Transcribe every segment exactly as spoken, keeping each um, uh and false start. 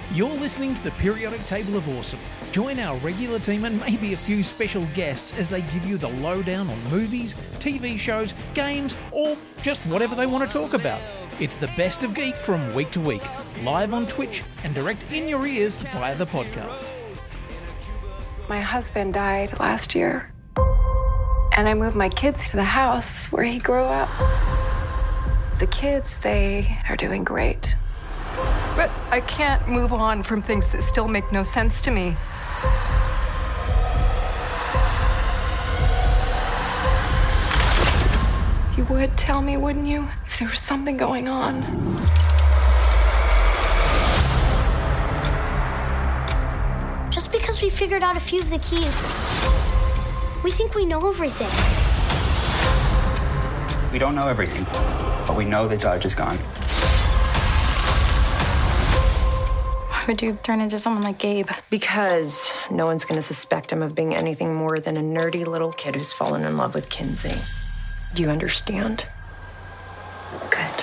You're listening to the Periodic Table of Awesome. Join our regular team and maybe a few special guests as they give you the lowdown on movies, T V shows, games, or just whatever they want to talk about. It's the best of geek from week to week, live on Twitch and direct in your ears via the podcast. My husband died last year, and I moved my kids to the house where he grew up. The kids, they are doing great. But I can't move on from things that still make no sense to me. You would tell me, wouldn't you, if there was something going on? Just because we figured out a few of the keys, we think we know everything. We don't know everything, but we know that Dodge is gone. Why would you turn into someone like Gabe? Because no one's going to suspect him of being anything more than a nerdy little kid who's fallen in love with Kinsey. Do you understand? Good.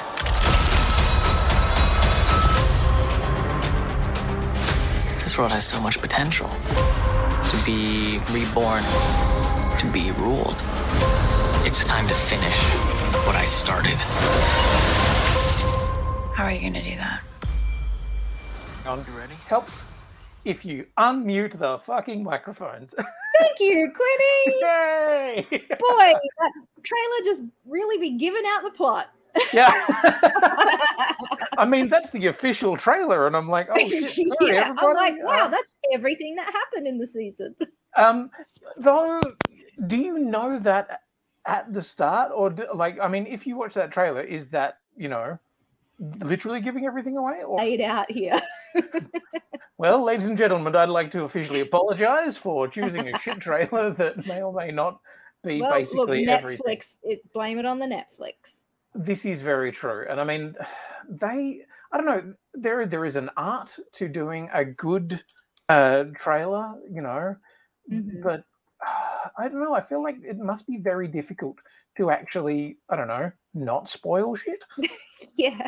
This world has so much potential to be reborn, to be ruled. It's time to finish what I started. How are you going to do that? On, you ready? Helps if you unmute the fucking microphones. Thank you, Quinny. Yay! Boy, that trailer just really be giving out the plot. Yeah. I mean, that's the official trailer, and I'm like, oh, shit, sorry, yeah, everybody. I'm like, wow, Uh, that's everything that happened in the season. Um, though, do you know that at the start, or do, like, I mean, if you watch that trailer, is that, you know, literally giving everything away? Or... Laid out here. Well, ladies and gentlemen, I'd like to officially apologise for choosing a shit trailer that may or may not be well, basically look, everything. Netflix, it, blame it on the Netflix. This is very true. And I mean, they, I don't know, there there is an art to doing a good uh, trailer, you know, Mm-hmm. but uh, I don't know, I feel like it must be very difficult to actually, I don't know, not spoil shit. Yeah.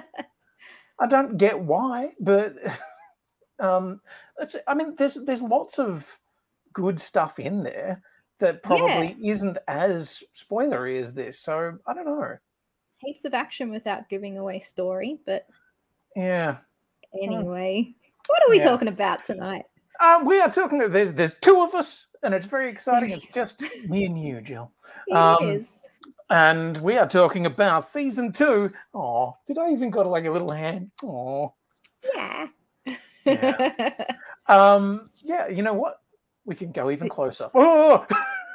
I don't get why, but um, it's, I mean, there's there's lots of good stuff in there that probably isn't as spoilery as this. So I don't know. Heaps of action without giving away story, but Yeah. anyway, what are we Yeah. talking about tonight? Um, we are talking. There's there's two of us, and it's very exciting. It's just me and you, Jill. It Um, is. And we are talking about season two. Oh, did I even got like a little hand? Oh, Yeah. Yeah. um, yeah. You know what? We can go even closer. Oh,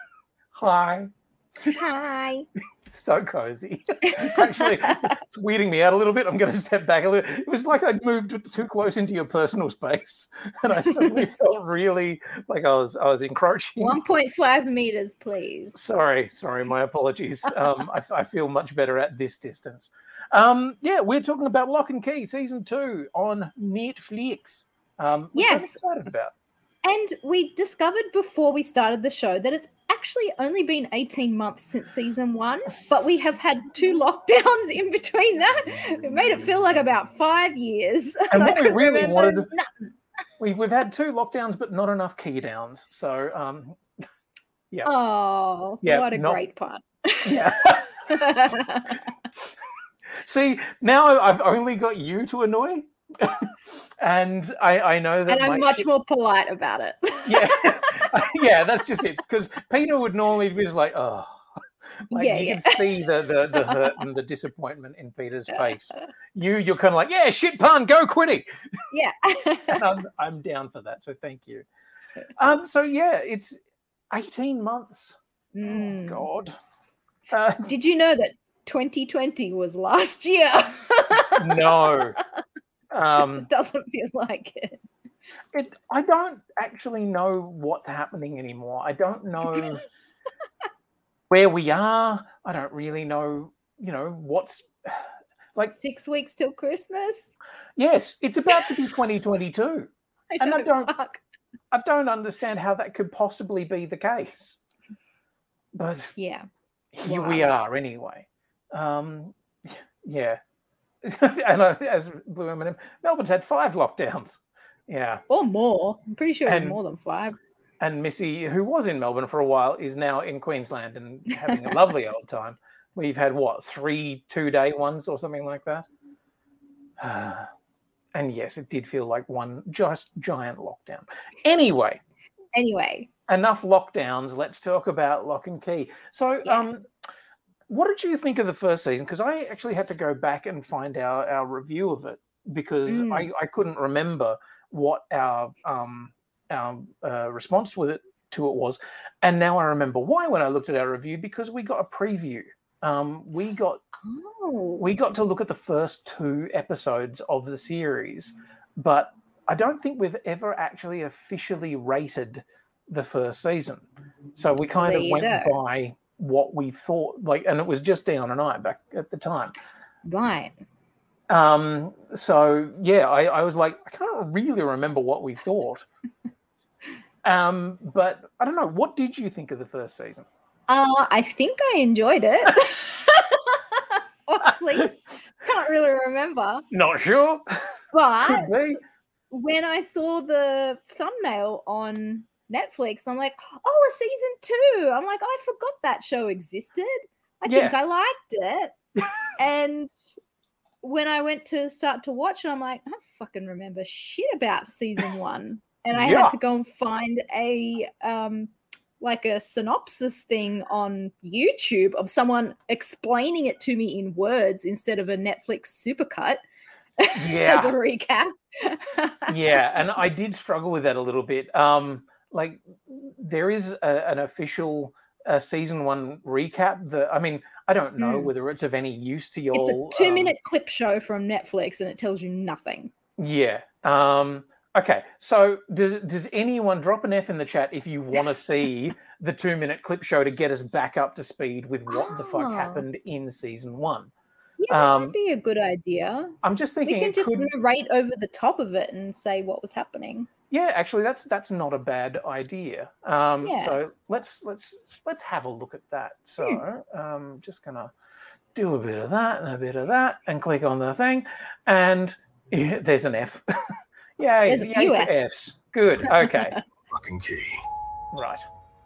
hi. Hi. So cozy. Actually, it's weirding me out a little bit. I'm going to step back a little. It was like I'd moved too close into your personal space, and I suddenly felt really like I was I was encroaching. one point five meters, please. Sorry, sorry, my apologies. Um, I, I feel much better at this distance. Um, yeah, we're talking about Lock and Key season two on Netflix. Um, which I'm Yes. excited about. And we discovered before we started the show that it's actually only been eighteen months since season one, but we have had two lockdowns in between that. It made it feel like about five years. And I what we could really remember wanted, nothing. we've we've had two lockdowns, but not enough key downs. So, um, yeah, Oh, Yeah, what a not- great part. yeah. See, now I've only got you to annoy, and I I know that And I'm my much shit- more polite about it. yeah, yeah, that's just it. Because Peter would normally be just like, oh, like Yeah, you yeah. can see the, the the hurt and the disappointment in Peter's face. You, you're kind of like, yeah, shit, pun, go, Quinny. Yeah. And I'm I'm down for that. So thank you. Um. So yeah, it's eighteen months. Mm. Oh God. Uh, Did you know that twenty twenty was last year? no. Um. It doesn't feel like it. It, I don't actually know what's happening anymore. I don't know where we are. I don't really know, you know, what's like. Six weeks till Christmas? Yes, it's about to be twenty twenty-two. I And I don't, don't- fuck. I don't understand how that could possibly be the case. But Yeah. here we Right. are anyway. Um, yeah. and uh, as Blue M and M, Melbourne's had five lockdowns. Yeah. Or more. I'm pretty sure it was And- more than five. And Missy, who was in Melbourne for a while, is now in Queensland and having a lovely old time. We've had, what, three two-day ones or something like that? And yes, it did feel like one just giant lockdown. Anyway, Anyway, enough lockdowns. Let's talk about Lock and Key. So, Yeah. um, what did you think of the first season? Because I actually had to go back and find our, our review of it because Mm. I, I couldn't remember what our um, our uh, response with it to it was, and now I remember why when I looked at our review, because we got a preview. Um, we got oh, we got to look at the first two episodes of the series, but I don't think we've ever actually officially rated the first season. So we kind There of you went go. by what we thought, like, and it was just Dion and I back at the time. right. Um, so yeah, I, I was like, I can't really remember what we thought. um, but I don't know. What did you think of the first season? Uh, I think I enjoyed it. Honestly, can't really remember. Not sure. But Could be. when I saw the thumbnail on Netflix, I'm like, oh, a season two. I'm like, I forgot that show existed. I think Yeah. I liked it. And when I went to start to watch it, I'm like, I don't fucking remember shit about season one. And I Yeah. had to go and find a um like a synopsis thing on YouTube of someone explaining it to me in words instead of a Netflix supercut Yeah. as a recap. Yeah, and I did struggle with that a little bit. Um, like there is a, an official uh, season one recap. That I mean, I don't know Mm. whether it's of any use to you It's all. a two um, minute clip show from Netflix and it tells you nothing. Yeah. Um, okay. So does does anyone drop an F in the chat if you want to see the two minute clip show to get us back up to speed with what the fuck Oh. happened in season one? Yeah, that Um, might be a good idea. I'm just We thinking can it just could. narrate over the top of it and say what was happening. Yeah, actually, that's that's not a bad idea. Um, Yeah. So let's let's let's have a look at that. So um, just gonna do a bit of that and a bit of that, and click on the thing, and yeah, there's an F. Yeah, There's a few Fs. Fs. Good. Okay. Lock and Key. Right.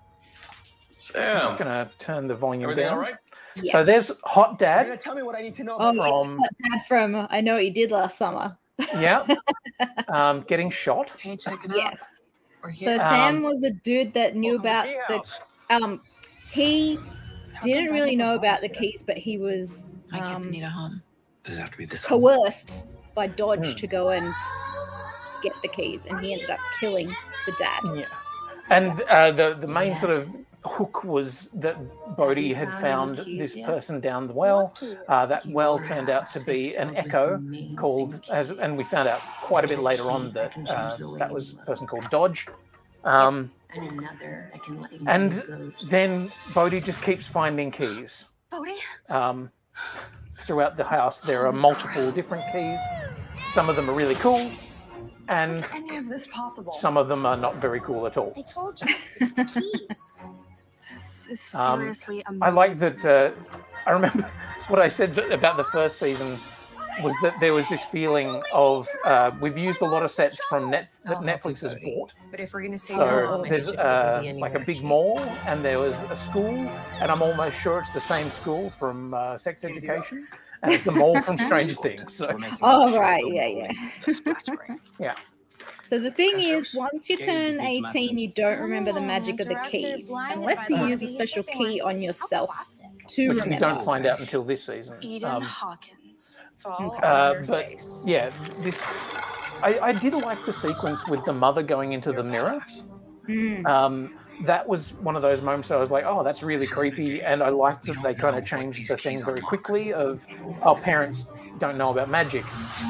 Sam, Just gonna turn the volume everything down. all right? Yeah. So there's Hot Dad. tell me what I need to know. Oh, from- yeah, Dad from I Know What You Did Last Summer. Yeah. um, getting shot. Hey, check it out. Yes. We're So here. Sam Um, was a dude that knew Welcome to about Key the House. um he didn't come really back know with about the us? keys, but he was My kids um, need a home. Does it have to be this? coerced by Dodge Hmm. to go and get the keys, and he ended up killing the dad. Yeah. And uh, the the main sort of hook was that Bodhi you had found found any keys this yet? person down the well. Uh, that well turned out to be an echo called, as, and we found out quite a bit later on that uh, that was a person called Dodge. Um, And another, I can let you and know ghosts. then Bodhi just keeps finding keys. Bodhi? Um, throughout the house, there are multiple different keys. Some of them are really cool, and Is any of this possible? some of them are not very cool at all. I told you, it's the keys. This is Um, seriously amazing. I like that. Uh, I remember what I said about the first season was that there was this feeling of uh, we've used a lot of sets from Net that I'll help Netflix you, has Bodhi. bought. But if we're gonna save your So mom, there's it uh, shouldn't be like a anywhere big cheap. mall, and there was a school, and I'm almost sure it's the same school from uh, Sex Education, and it's the mall from Stranger Things. So Oh, right, yeah, yeah. yeah, So the thing Yeah, is, sure. once you Game turn just needs eighteen, you don't remember the magic of the keys, unless you use a special key on yourself to which we remember. don't find out until this season. Eden Um, Hawkins. Fall okay. on Uh, your but face. yeah, this I, I did like the sequence with the mother going into the mirror. Mm. Um, that was one of those moments I was like, oh, that's really creepy, and I liked that they kind of changed the thing very quickly of, oh, parents don't know about magic,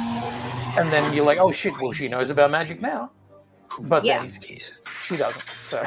and then you're like, oh shit, well she knows about magic now, but Yeah. then she doesn't. So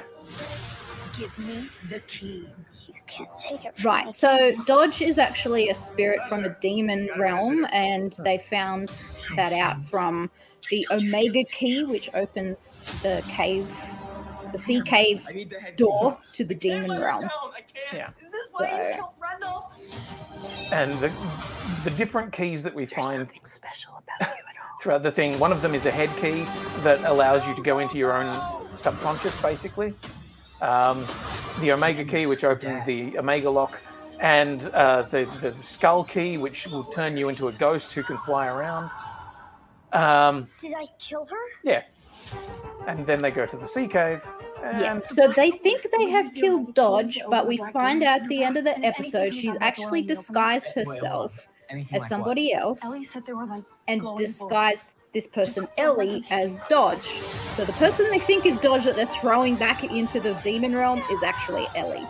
Give me the key. You can't take it. From Right, me. so Dodge is actually a spirit from a demon realm, and they found that out from the Omega key, which opens the cave, the sea cave door to the demon realm. yeah, Is this why you killed Randall? and the the different keys that we There's find nothing special about you at all. throughout the thing. One of them is a head key that allows you to go into your own subconscious, basically. Um, the Omega key, which opens the Omega lock, and uh, the, the Skull key, which will turn you into a ghost who can fly around. Um, Did I kill her? Yeah. And then they go to the sea cave. Yeah. So they think they have killed Dodge, but we find out at the end of the episode she's actually disguised herself as somebody else and disguised this person, Ellie, as Dodge. So the person they think is Dodge that they're throwing back into the demon realm is actually Ellie.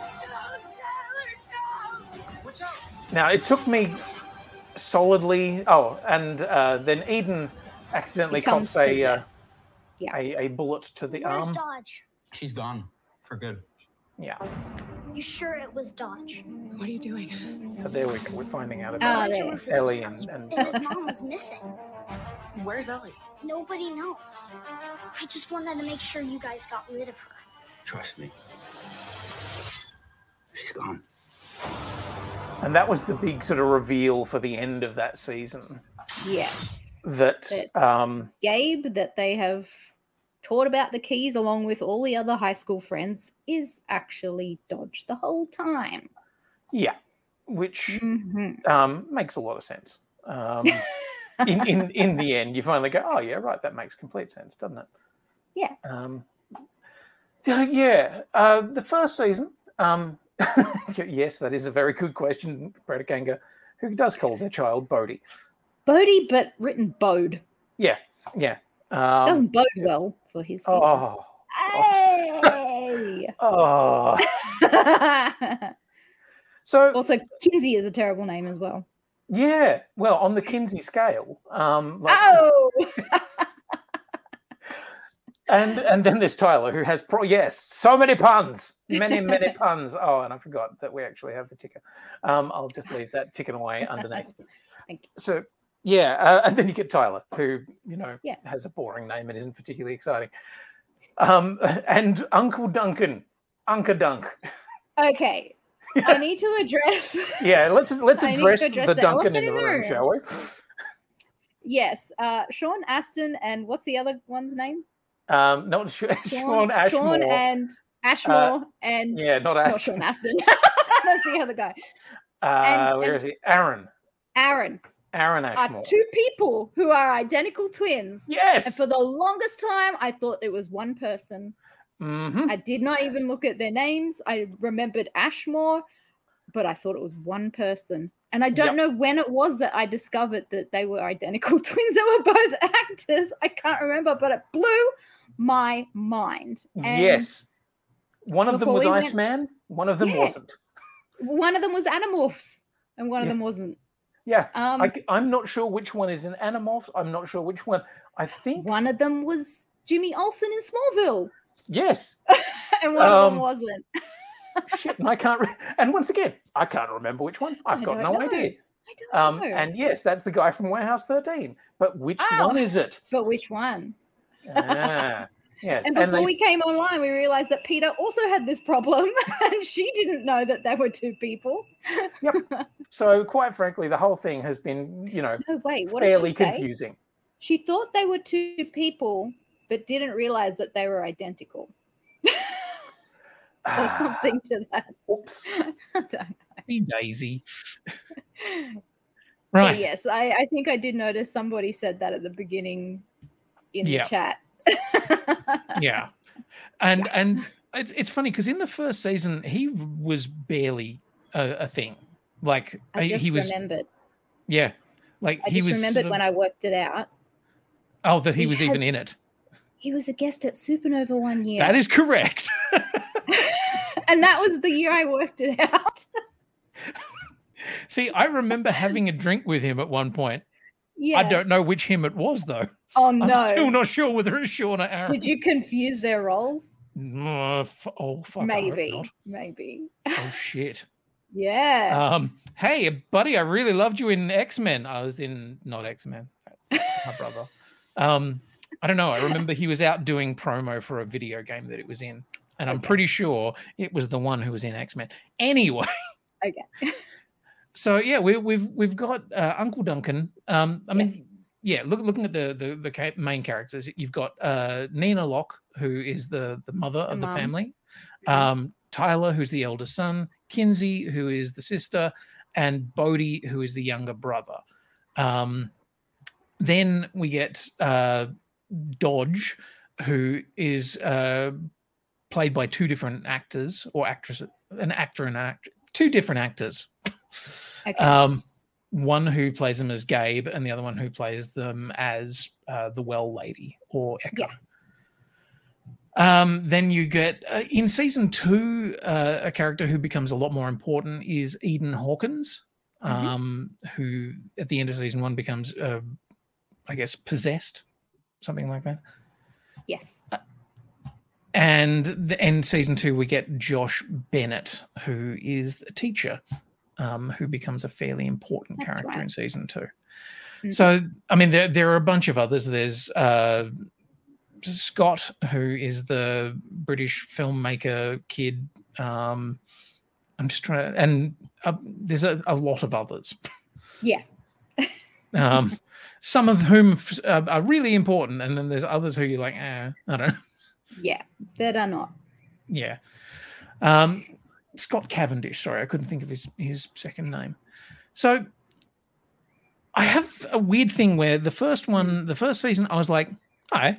Now, it took me solidly... Oh, and uh, then Eden accidentally Becomes cops a, uh, yeah. a a bullet to the Where's arm. Dodge? She's gone for good. Yeah. You sure it was Dodge? What are you doing? So there we go. We're finding out Ah, about there. Rufus' Ellie house, and... and and his mom was missing. Where's Ellie? Nobody knows. I just wanted to make sure you guys got rid of her. Trust me. She's gone. and that was the big sort of reveal for the end of that season. Yes. That... That um, Gabe, that they have taught about the keys along with all the other high school friends, is actually Dodge the whole time. Yeah, which Mhm. um, makes a lot of sense. Um, in, in in the end, you finally go, oh, yeah, right, that makes complete sense, doesn't it? Yeah. Um, yeah, yeah. Uh, the first season, um, yes, that is a very good question, Bredikanga, who does call their child Bodhi. Bodhi, but written Bode. Yeah, yeah. Um, Doesn't bode well for his future. Oh, Hey! oh. So also, Kinsey is a terrible name as well. Yeah, well, on the Kinsey scale, um, like, Oh! and and then there's Tyler, who has pro. Yes, so many puns, many many puns. Oh, and I forgot that we actually have the ticker. Um, I'll just leave that ticking away underneath. Thank you. So yeah, uh, and then you get Tyler, who you know Yeah. has a boring name and isn't particularly exciting. Um, and Uncle Duncan, Uncle Dunk. Okay. I need to address. Yeah, let's let's I need to address, address the, the Duncan elephant in the room, room. shall we? Yes. Uh, Sean Astin and what's the other one's name? Um, not Sean, Sean Ashmore. Sean and Ashmore Uh, and yeah, not not Aston. Sean Astin. That's the other guy. Uh, and- where and- is he? Aaron. Aaron Aaron are Ashmore. two people who are identical twins. Yes. And for the longest time, I thought it was one person. Mm-hmm. I did not even look at their names. I remembered Ashmore, but I thought it was one person. And I don't Yep. know when it was that I discovered that they were identical twins. They were both actors. I can't remember, but it blew my mind. And Yes. One of them before was we went- Iceman. One of them Yeah. wasn't. one of them was Animorphs, and one of Yeah. them wasn't. Yeah. Um, I, I'm not sure which one is an Animorph. I'm not sure which one. I think. One of them was Jimmy Olsen in Smallville, Yes. and one of Um, them wasn't. Shit. And I can't. Re- and once again, I can't remember which one. I've I got don't no know. idea. I don't Um, know. and yes, that's the guy from Warehouse thirteen. But which Oh. one is it? But which one? Ah, yes. And And before they, we came online, we realized that Peter also had this problem, and she didn't know that they were two people. so quite frankly, the whole thing has been, you know, No, wait, what fairly did she say? confusing. She thought they were two people, but didn't realize that they were identical. Or something to that. Oops. I don't know. Daisy. But Right. yes, I, I think I did notice somebody said that at the beginning in Yeah. the chat. Yeah. And and it's it's funny because in the first season he was barely a, a thing. Like I just he was remembered. yeah. Like I he just was remembered sort of- when I worked it out. Oh, that he we was had- even in it. He was a guest at Supernova one year. That is correct. And that was the year I worked it out. See, I remember having a drink with him at one point. Yeah. I don't know which him it was though. Oh no. I'm still not sure whether it's Sean or Aaron. Did you confuse their roles? Oh, f- oh fuck. I hope Maybe. not. Maybe. Oh shit. Yeah. Um, hey, buddy, I really loved you in X-Men. I was in not X-Men. That's, that's my brother. Um, I don't know. I remember he was out doing promo for a video game that it was in, and I'm Okay. pretty sure it was the one who was in X-Men. Anyway, Okay. so yeah, we, we've we've got uh, Uncle Duncan. Um, I mean, Yes. yeah, look, looking at the the, the ca- main characters, you've got uh, Nina Locke, who is the the mother of the mum. family, um, Tyler, who's the elder son, Kinsey, who is the sister, and Bodhi, who is the younger brother. Um, then we get uh, Dodge, who is uh, played by two different actors or actresses, an actor and an actor, two different actors. Okay. Um, one who plays them as Gabe, and the other one who plays them as uh, the well lady or Echo. Yeah. Um, then you get uh, in season two, uh, a character who becomes a lot more important is Eden Hawkins, um, mm-hmm. who at the end of season one becomes, uh, I guess, possessed, something like that. Yes. Uh, and the, in season two, we get Josh Bennett, who is a teacher, um, who becomes a fairly important That's character right. in season two. Mm-hmm. So, I mean, there there are a bunch of others. There's uh, Scott, who is the British filmmaker kid. Um, I'm just trying to, and uh, there's a, a lot of others. Yeah. um, some of whom uh, are really important, and then there's others who you're like, eh, I don't know. Yeah, that are not. Yeah. Um, Scott Cavendish. Sorry, I couldn't think of his his second name. So I have a weird thing where the first one, the first season, I was like, hi.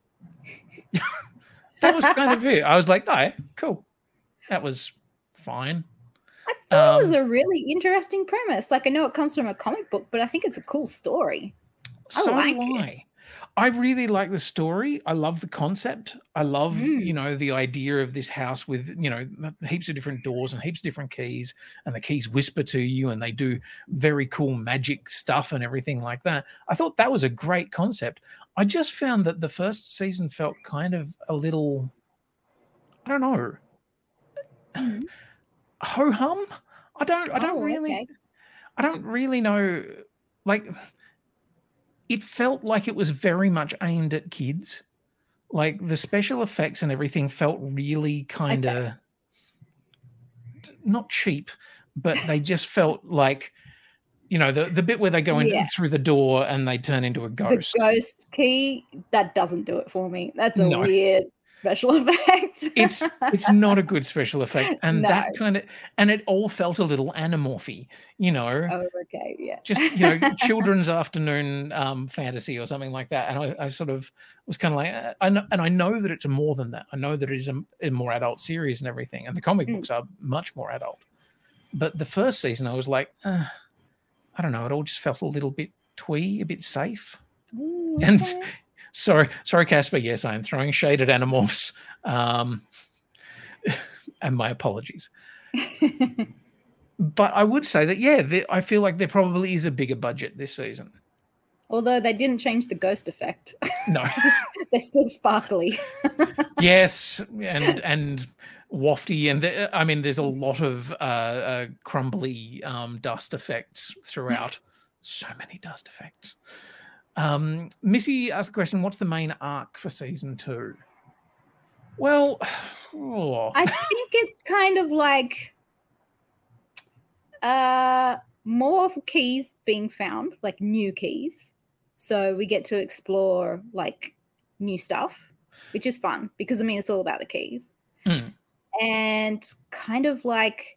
That was kind of it. I was like, hi, cool. That was fine. I thought Um, it was a really interesting premise. Like, I know it comes from a comic book, but I think it's a cool story. I So like do it. I. I really like the story. I love the concept. I love, Mm. you know, the idea of this house with, you know, heaps of different doors and heaps of different keys, and the keys whisper to you and they do very cool magic stuff and everything like that. I thought that was a great concept. I just found that the first season felt kind of a little, I don't know, Mhm. ho hum. I don't, I don't Oh, really, okay. I don't really know. Like, it felt like it was very much aimed at kids. Like the special effects and everything felt really kind of Okay. not cheap, but they just felt like, you know, the, the bit where they go in Yeah. through the door and they turn into a ghost. The ghost key, that doesn't do it for me. That's a No. weird special effect. It's it's not a good special effect, and No. that kind of and it all felt a little anamorphy, you know. Oh, okay, yeah. Just, you know, children's afternoon um, fantasy or something like that. And I, I sort of was kind of like, uh, I know, and I know that it's more than that. I know that it is a, a more adult series and everything, and the comic Mm. books are much more adult. But the first season, I was like, uh, I don't know, it all just felt a little bit twee, a bit safe. Ooh, And okay. sorry, sorry, Casper. Yes, I am throwing shade at Animorphs, um, and my apologies. But I would say that, yeah, there, I feel like there probably is a bigger budget this season. Although they didn't change the ghost effect. No. They're still sparkly. Yes, and and wafty, and the, I mean, there's a lot of uh, uh, crumbly um, dust effects throughout. So many dust effects. Um, Missy asked the question: what's the main arc for season two? Well, oh, I think it's kind of like uh more keys being found, like new keys. So we get to explore like new stuff, which is fun because I mean it's all about the keys. Mm. And kind of like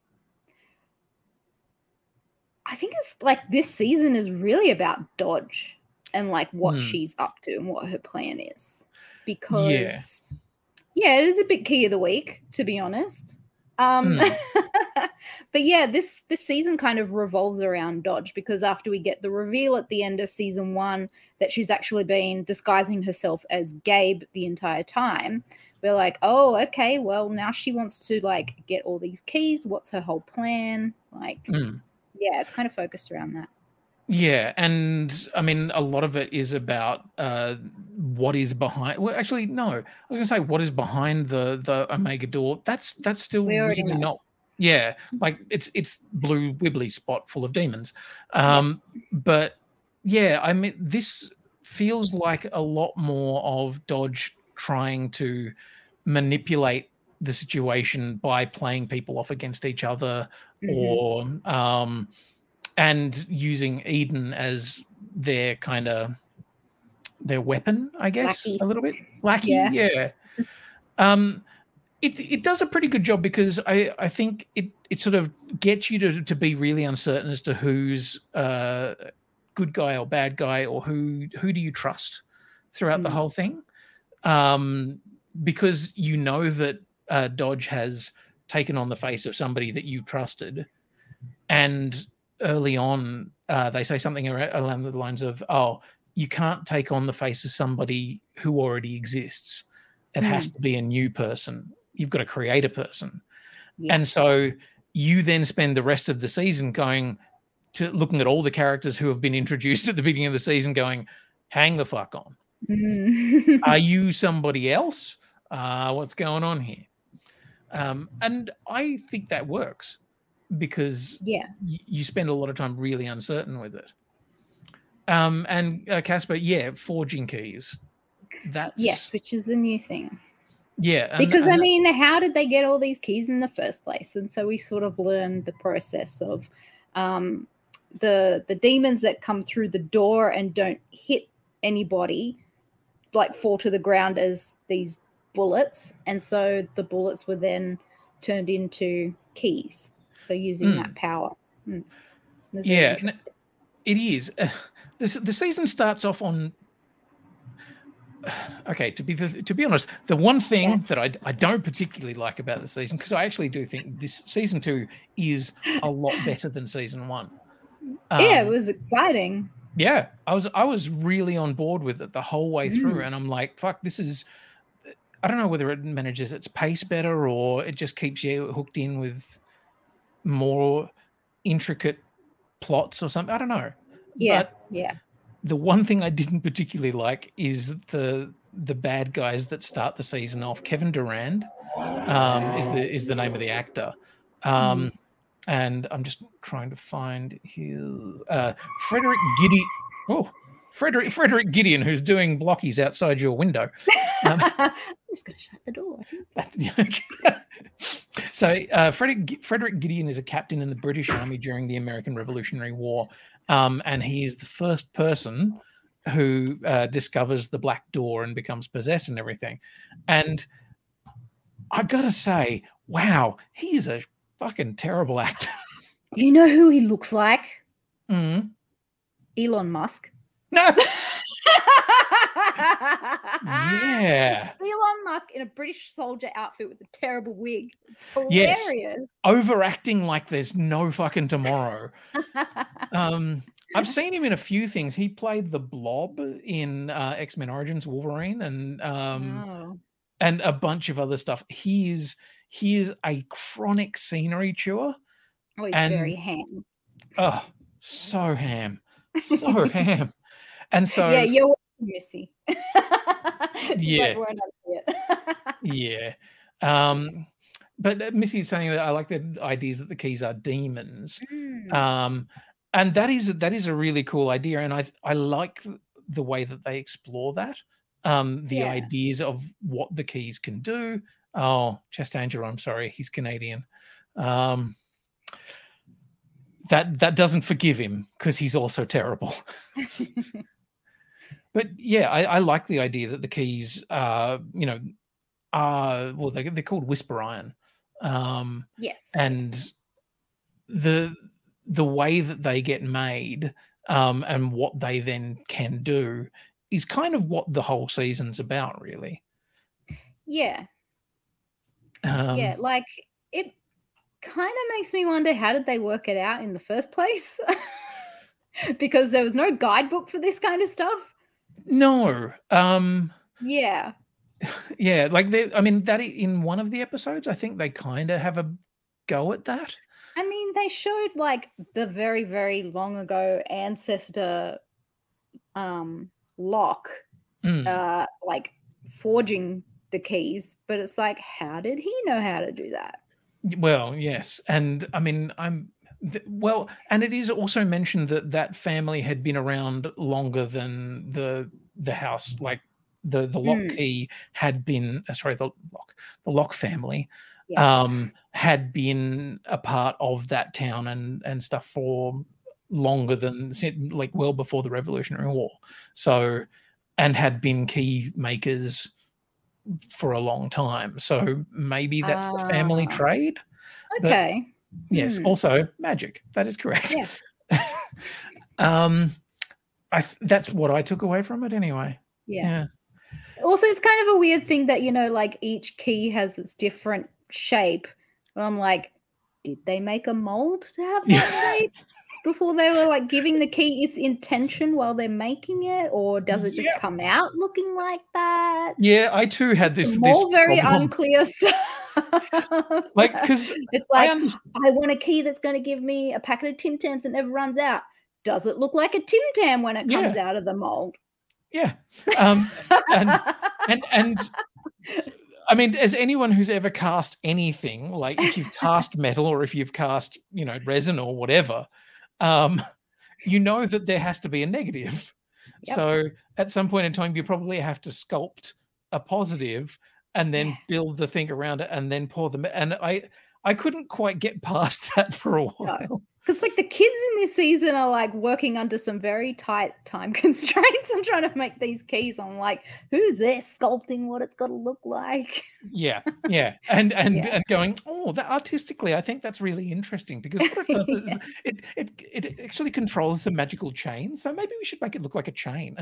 I think it's like this season is really about Dodge and like what Mm. she's up to and what her plan is. Because yeah, it is a bit key of the week, to be honest. Um Mm. but yeah, this this season kind of revolves around Dodge because after we get the reveal at the end of season one that she's actually been disguising herself as Gabe the entire time, we're like, oh, okay, well now she wants to like get all these keys. What's her whole plan? Like, Mm. yeah, it's kind of focused around that. Yeah, and I mean, a lot of it is about uh, what is behind. Well, actually, no, I was going to say what is behind the the Omega door. That's that's still We already really know. not. Yeah, like it's it's blue wibbly spot full of demons. Um, But yeah, I mean, this feels like a lot more of Dodge trying to manipulate the situation by playing people off against each other, Mhm. or um, and using Eden as their kind of their weapon, I guess, Lackey. a little bit. Lackey, Yeah. yeah. Um, it it does a pretty good job because I, I think it, it sort of gets you to, to be really uncertain as to who's uh, good guy or bad guy, or who who do you trust throughout mm. the whole thing. Um, because you know that uh, Dodge has taken on the face of somebody that you trusted, and early on uh, they say something along the lines of, oh, you can't take on the face of somebody who already exists. It mm. has to be a new person. You've got to create a person. Yeah. And so you then spend the rest of the season going to looking at all the characters who have been introduced at the beginning of the season going, hang the fuck on. Mm. Are you somebody else? Uh, what's going on here? Um, and I think that works because yeah. y- you spend a lot of time really uncertain with it. Um, and uh, Casper, yeah, forging keys. That's yes, which is a new thing. Yeah. And, because, and I mean, how did they get all these keys in the first place? And so we sort of learned the process of um, the the demons that come through the door and don't hit anybody, like fall to the ground as these bullets. And so the bullets were then turned into keys. So using mm. that power. Mm. Yeah, it is. Uh, this, the season starts off on... Okay, to be to be honest, the one thing yeah. that I, I don't particularly like about the season, because I actually do think this season two is a lot better than season one. Um, yeah, it was exciting. Yeah, I was I was really on board with it the whole way through, mm. and I'm like, fuck, this is. I don't know whether it manages its pace better or it just keeps you hooked in with more intricate plots or something. I don't know. Yeah, but yeah. The one thing I didn't particularly like is the the bad guys that start the season off. Kevin Durand um, is the is the name of the actor, um, mm. and I'm just trying to find his uh, Frederick Gideon. Oh, Frederick Frederick Gideon, who's doing blockies outside your window. Um, I'm just going to shut the door. So uh, Frederick Frederick Gideon is a captain in the British Army during the American Revolutionary War. Um, and he is the first person who uh, discovers the Black Door and becomes possessed and everything. And I gotta say, wow, he's a fucking terrible actor. You know who he looks like? Mm-hmm. Elon Musk. No. Yeah. Elon Musk in a British soldier outfit with a terrible wig. It's hilarious. Yes. Overacting like there's no fucking tomorrow. um, I've seen him in a few things. He played the Blob in uh, X-Men Origins Wolverine and um, oh. and a bunch of other stuff. He is he is a chronic scenery chewer. Oh, he's and, very ham. Oh, so ham. So ham. And so yeah, you're Missy. Yeah. Yeah. Um, but Missy is saying that I like the ideas that the keys are demons. Mm. Um, and that is that is a really cool idea. And I I like the way that they explore that. Um, the yeah. ideas of what the keys can do. Oh, Chestangelo, I'm sorry, he's Canadian. Um, that that doesn't forgive him because he's also terrible. But yeah, I, I like the idea that the keys, uh, you know, are well, they, they're called Whisper Iron. Um, yes, and the the way that they get made um, and what they then can do is kind of what the whole season's about, really. Yeah, um, yeah, like it kind of makes me wonder how did they work it out in the first place? Because there was no guidebook for this kind of stuff. No. Um, yeah. Yeah, like they I mean that in one of the episodes I think they kind of have a go at that. I mean, they showed like the very very long ago ancestor um Locke mm. uh like forging the keys, but it's like how did he know how to do that? Well, yes. And I mean, I'm th- well, and it is also mentioned that that family had been around longer than the the house, like the the Locke mm. key had been uh, sorry the Locke the Locke family yeah. um had been a part of that town and and stuff for longer than like well before the Revolutionary War. So and had been key makers for a long time. So maybe that's the family Ah. trade. But Okay. yes, Hmm. also magic. That is correct. Yeah. um, I th- that's what I took away from it anyway. Yeah. Yeah. Also, it's kind of a weird thing that, you know, like each key has its different shape. But I'm like, did they make a mold to have that shape before they were like giving the key its intention while they're making it? Or does it just Yeah. come out looking like that? Yeah, I too had this, Some this more very problem. unclear stuff. Like, because it's I like, I, understand. want a key that's going to give me a packet of Tim Tams that never runs out. Does it look like a Tim Tam when it comes Yeah. out of the mold? Yeah. Um, and and and I mean, as anyone who's ever cast anything, like if you've cast metal or if you've cast, you know, resin or whatever, um, you know that there has to be a negative. Yep. So at some point in time, you probably have to sculpt a positive and then Yeah. build the thing around it and then pour them. And I I couldn't quite get past that for a while. Because like the kids in this season are like working under some very tight time constraints and trying to make these keys. I'm like, who's there sculpting what it's got to look like? Yeah, yeah, and and Yeah. and going, oh, that artistically, I think that's really interesting because what it does is Yeah. it it it actually controls the magical chain. So maybe we should make it look like a chain.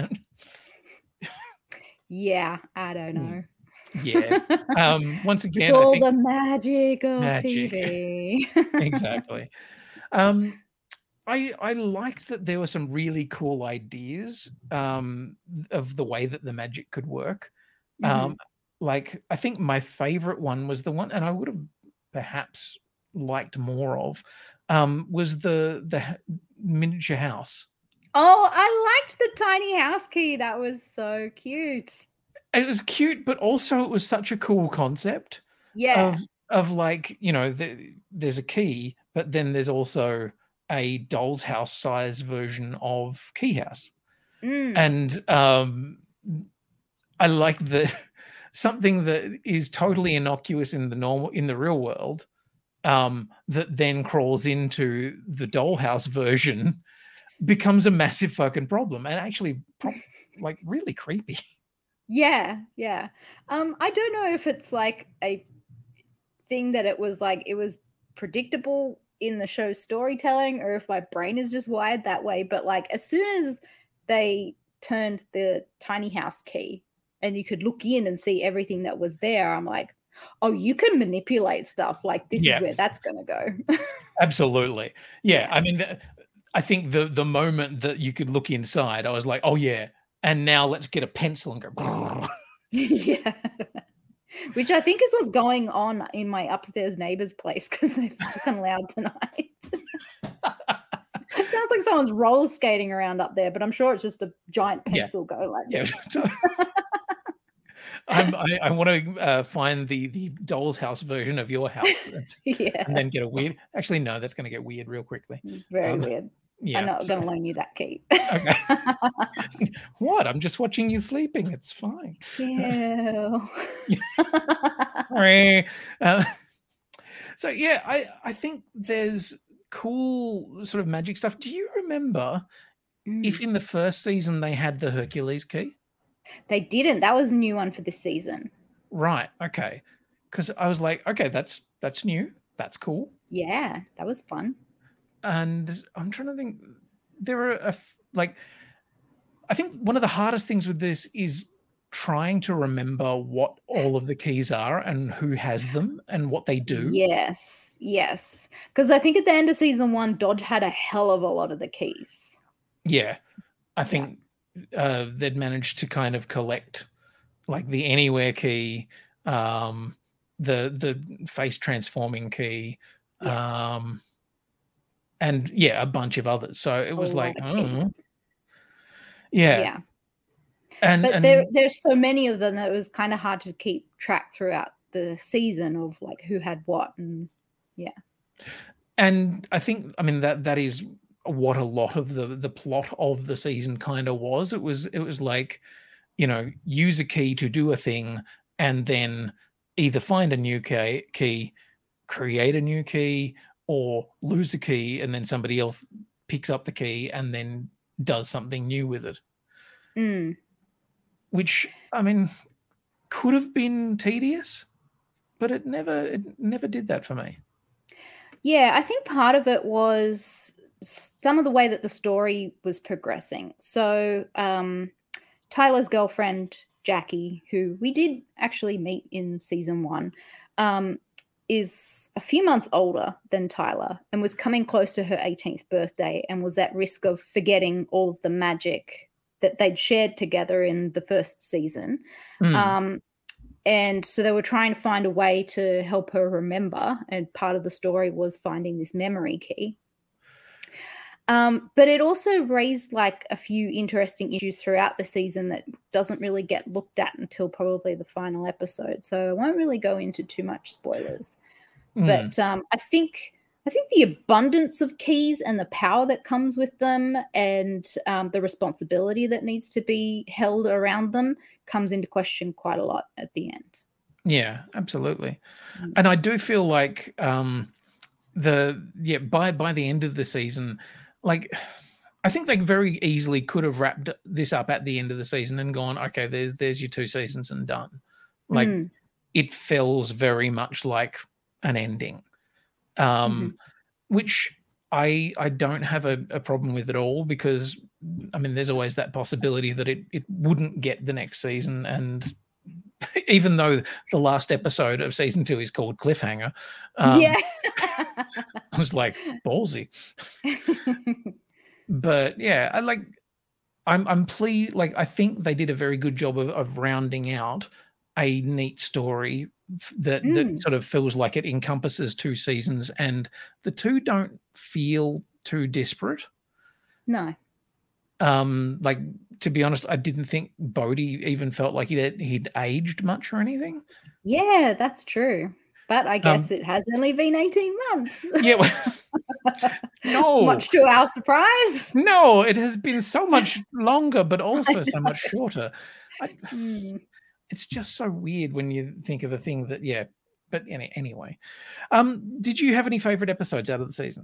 Yeah, I don't Hmm. know. Yeah. Um, once It's again, I all think the magic of magic. T V. Exactly. Um, I I liked that there were some really cool ideas um, of the way that the magic could work. Um, like I think my favorite one was the one, and I would have perhaps liked more of, um, was the the h- miniature house. Oh, I liked the tiny house key. That was so cute. It was cute, but also it was such a cool concept Yeah. of of like, you know, the, there's a key, but then there's also a doll's house size version of Key House. Mm. And um, I like that something that is totally innocuous in the normal in the real world, um, that then crawls into the dollhouse version becomes a massive fucking problem and actually pro- like really creepy. Yeah, yeah. Um, I don't know if it's like a thing that it was like it was predictable in the show's storytelling or if my brain is just wired that way. But like as soon as they turned the tiny house key and you could look in and see everything that was there, I'm like, oh, you can manipulate stuff. Like this Yeah. is where that's gonna go. Absolutely. Yeah. I mean, th- I think the the moment that you could look inside, I was like, oh yeah. And now let's get a pencil and go. Yeah. Which I think is what's going on in my upstairs neighbor's place because they're fucking loud tonight. It sounds like someone's roller skating around up there, but I'm sure it's just a giant Yeah. pencil go like Yeah. this. So- I'm, I, I want to uh, find the the doll's house version of your house that's, Yeah. and then get a weird. Actually, no, that's going to get weird real quickly. Very Um, weird. Yeah. I'm not so- going to loan you that key. okay. What? I'm just watching you sleeping. It's fine. Ew. Uh, so yeah, I I think there's cool sort of magic stuff. Do you remember Mm. if in the first season they had the Hercules key? They didn't. That was a new one for this season. Right. Okay. Because I was like, okay, that's that's new. That's cool. Yeah, that was fun. And I'm trying to think. There are a f- like, I think one of the hardest things with this is trying to remember what all of the keys are and who has them and what they do. Yes, yes. Because I think at the end of season one, Dodge had a hell of a lot of the keys. Yeah. I think uh, they'd managed to kind of collect like the anywhere key, um, the the face transforming key, um, and yeah, a bunch of others. So it A was lot like, of oh, keys. yeah. Yeah. And, But and there, there's so many of them that it was kind of hard to keep track throughout the season of like who had what, and yeah, and I think, I mean, that that is what a lot of the the plot of the season kind of was. It was it was like, you know, use a key to do a thing, and then either find a new key, key, create a new key, or lose a key, and then somebody else picks up the key and then does something new with it. mm. which, I mean, could have been tedious, but it never it never did that for me. Yeah, I think part of it was some of the way that the story was progressing. So um, Tyler's girlfriend, Jackie, who we did actually meet in season one, um, is a few months older than Tyler and was coming close to her eighteenth birthday and was at risk of forgetting all of the magic that they'd shared together in the first season. Mm. Um, and so they were trying to find a way to help her remember, and part of the story was finding this memory key. Um, but it also raised like a few interesting issues throughout the season that doesn't really get looked at until probably the final episode. So I won't really go into too much spoilers. Mm. But um, I think I think the abundance of keys and the power that comes with them, and um, the responsibility that needs to be held around them, comes into question quite a lot at the end. Yeah, absolutely. Mm. And I do feel like um, the yeah by by the end of the season, like, I think they very easily could have wrapped this up at the end of the season and gone, okay, there's there's your two seasons and done. Like, mm. it feels very much like an ending, um, mm-hmm. which I I don't have a, a problem with at all, because, I mean, there's always that possibility that it, it wouldn't get the next season. And even though the last episode of season two is called Cliffhanger, um, yeah. I was like, ballsy. But yeah, I like, I'm I'm pleased. Like, I think they did a very good job of, of rounding out a neat story that mm. that sort of feels like it encompasses two seasons, and the two don't feel too disparate. No. Um, like, to be honest, I didn't think Bodhi even felt like he'd he'd aged much or anything. Yeah, that's true. But I guess um, it has only been eighteen months. Yeah. Well, no. Much to our surprise. No, it has been so much longer, but also so much shorter. I, mm. It's just so weird when you think of a thing that, yeah. But any, anyway, um, did you have any favorite episodes out of the season?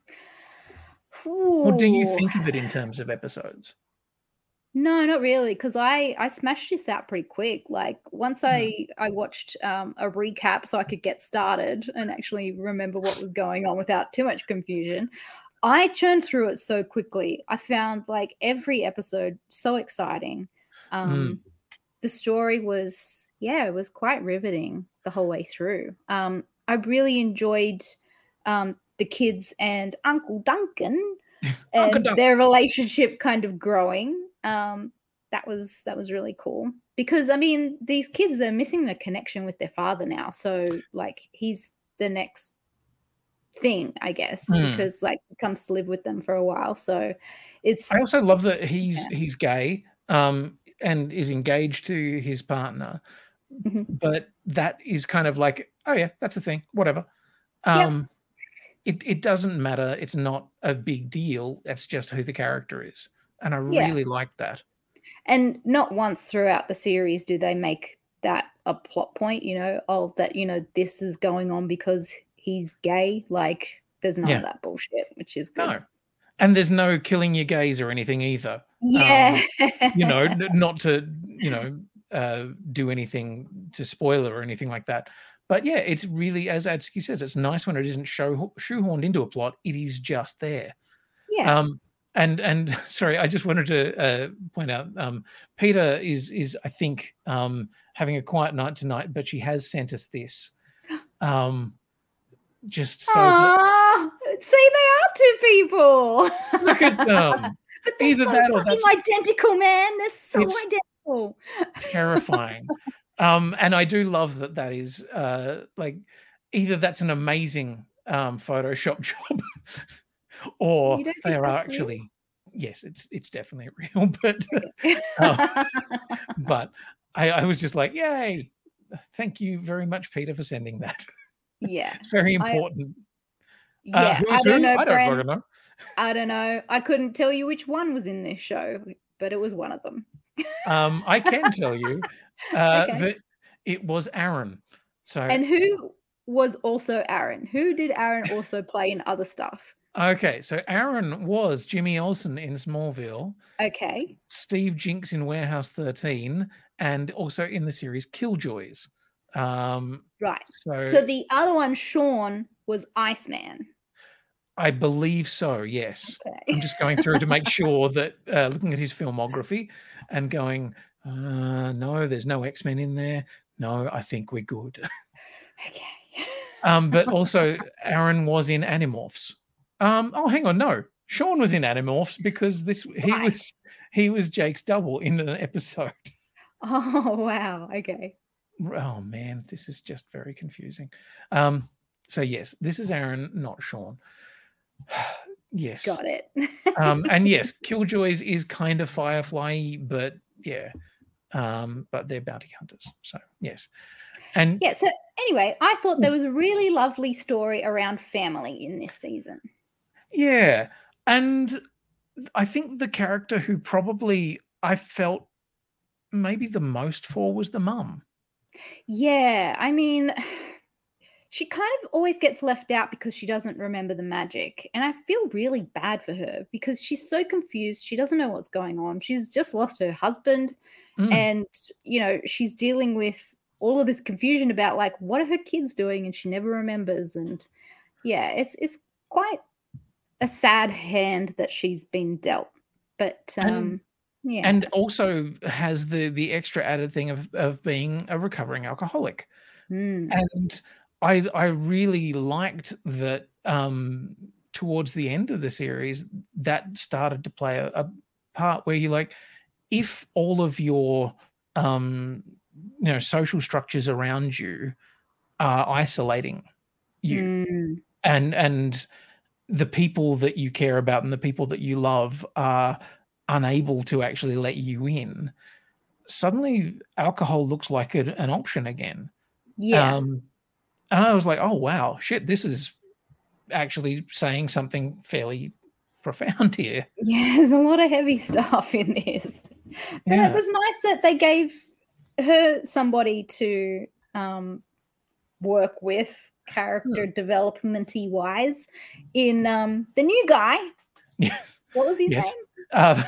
Ooh. What do you think of it in terms of episodes? No, not really, because I, I smashed this out pretty quick. Like, once I, I watched um, a recap so I could get started and actually remember what was going on without too much confusion, I churned through it so quickly. I found, like, every episode so exciting. Um, mm. The story was, yeah, it was quite riveting the whole way through. Um, I really enjoyed um, the kids and Uncle Duncan and Uncle Duncan. Their relationship kind of growing. Um, that was that was really cool, because I mean, these kids, they're missing the connection with their father now. So like, he's the next thing, I guess, mm. because like he comes to live with them for a while. So it's. I also love that he's yeah. he's gay um, and is engaged to his partner, mm-hmm. but that is kind of like, oh yeah, that's the thing, whatever. Um, yep. It it doesn't matter. It's not a big deal. That's just who the character is. And I yeah. really like that. And not once throughout the series do they make that a plot point, you know, of that, you know, this is going on because he's gay. Like, there's none yeah. of that bullshit, which is good. No. And there's no killing your gays or anything either. Yeah. Um, you know, not to, you know, uh, do anything to spoil it or anything like that. But yeah, it's really, as Adski says, it's nice when it isn't show, shoehorned into a plot. It is just there. Yeah. Um, And and sorry, I just wanted to uh, point out, um, Peter is is I think um, having a quiet night tonight, but she has sent us this, um, just so. That... See, they are two people. Look at them. But they're Either so that or that's identical, man. They're so it's identical. Terrifying. um, and I do love that. That is uh, like, either that's an amazing um, Photoshop job. Or they are actually, real? Yes, it's it's definitely real. But uh, but I, I was just like, yay! Thank you very much, Peter, for sending that. Yeah, it's very important. I, yeah, uh, who's I don't who? know. I don't Bren, know. I don't know. I couldn't tell you which one was in this show, but it was one of them. um, I can tell you uh, okay. that it was Aaron. So and who was also Aaron? Who did Aaron also play in other stuff? Okay, so Aaron was Jimmy Olsen in Smallville. Okay. Steve Jinks in Warehouse thirteen, and also in the series Killjoys. Um, right. So, so the other one, Sean, was Iceman. I believe so, yes. Okay. I'm just going through to make sure that, uh, looking at his filmography and going, uh, no, there's no X-Men in there. No, I think we're good. Okay. um, but also Aaron was in Animorphs. Um, oh, hang on, no. Sean was in Animorphs because this he Right. was he was Jake's double in an episode. Oh, wow. Okay. Oh man, this is just very confusing. Um, so yes, this is Aaron, not Sean. Yes. Got it. um, and yes, Killjoys is kind of Firefly, but yeah. Um, but they're bounty hunters. So yes. And yeah, so anyway, I thought there was a really lovely story around family in this season. Yeah. And I think the character who probably I felt maybe the most for was the mum. Yeah, I mean, she kind of always gets left out because she doesn't remember the magic. And I feel really bad for her because she's so confused. She doesn't know what's going on. She's just lost her husband. Mm. And, you know, she's dealing with all of this confusion about, like, what are her kids doing? And she never remembers. And, yeah, it's it's quite a sad hand that she's been dealt. But, um... And- Yeah. And also has the the extra added thing of, of being a recovering alcoholic. Mm. And I I really liked that um, towards the end of the series, that started to play a, a part where you like, if all of your um, you know social structures around you are isolating you, Mm. and and the people that you care about and the people that you love are unable to actually let you in, suddenly alcohol looks like a, an option again. Yeah. Um, and I was like, oh, wow, shit, this is actually saying something fairly profound here. Yeah, there's a lot of heavy stuff in this. But Yeah. it was nice that they gave her somebody to um, work with character development-y wise in um, the new guy. Yeah. What was his Yes. name? Uh,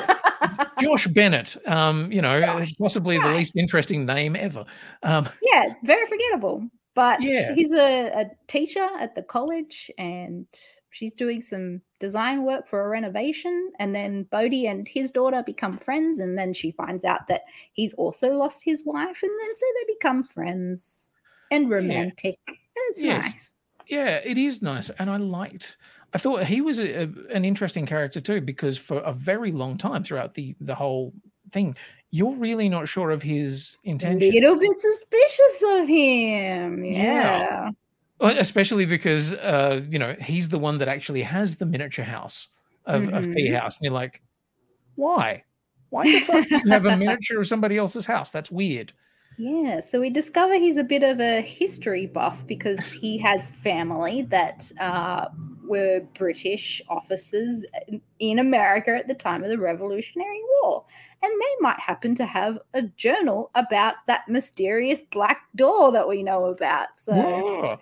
Josh Bennett, um, you know, Josh, possibly right. the least interesting name ever. Um, Yeah, very forgettable. But Yeah. he's a, a teacher at the college and she's doing some design work for a renovation. And then Bodhi and his daughter become friends. And then she finds out that he's also lost his wife. And then so they become friends and romantic. It's Yes. nice. Yeah, it is nice. And I liked, I thought he was a, a, an interesting character too, because for a very long time throughout the, the whole thing, you're really not sure of his A intentions. little bit suspicious of him. Yeah. Yeah. Well, especially because, uh, you know, he's the one that actually has the miniature house of, of P Mhm. House. And you're like, why? Why the fuck do you have a miniature of somebody else's house? That's weird. Yeah, so we discover he's a bit of a history buff because he has family that uh, were British officers in America at the time of the Revolutionary War. And they might happen to have a journal about that mysterious black door that we know about. So, Whoa.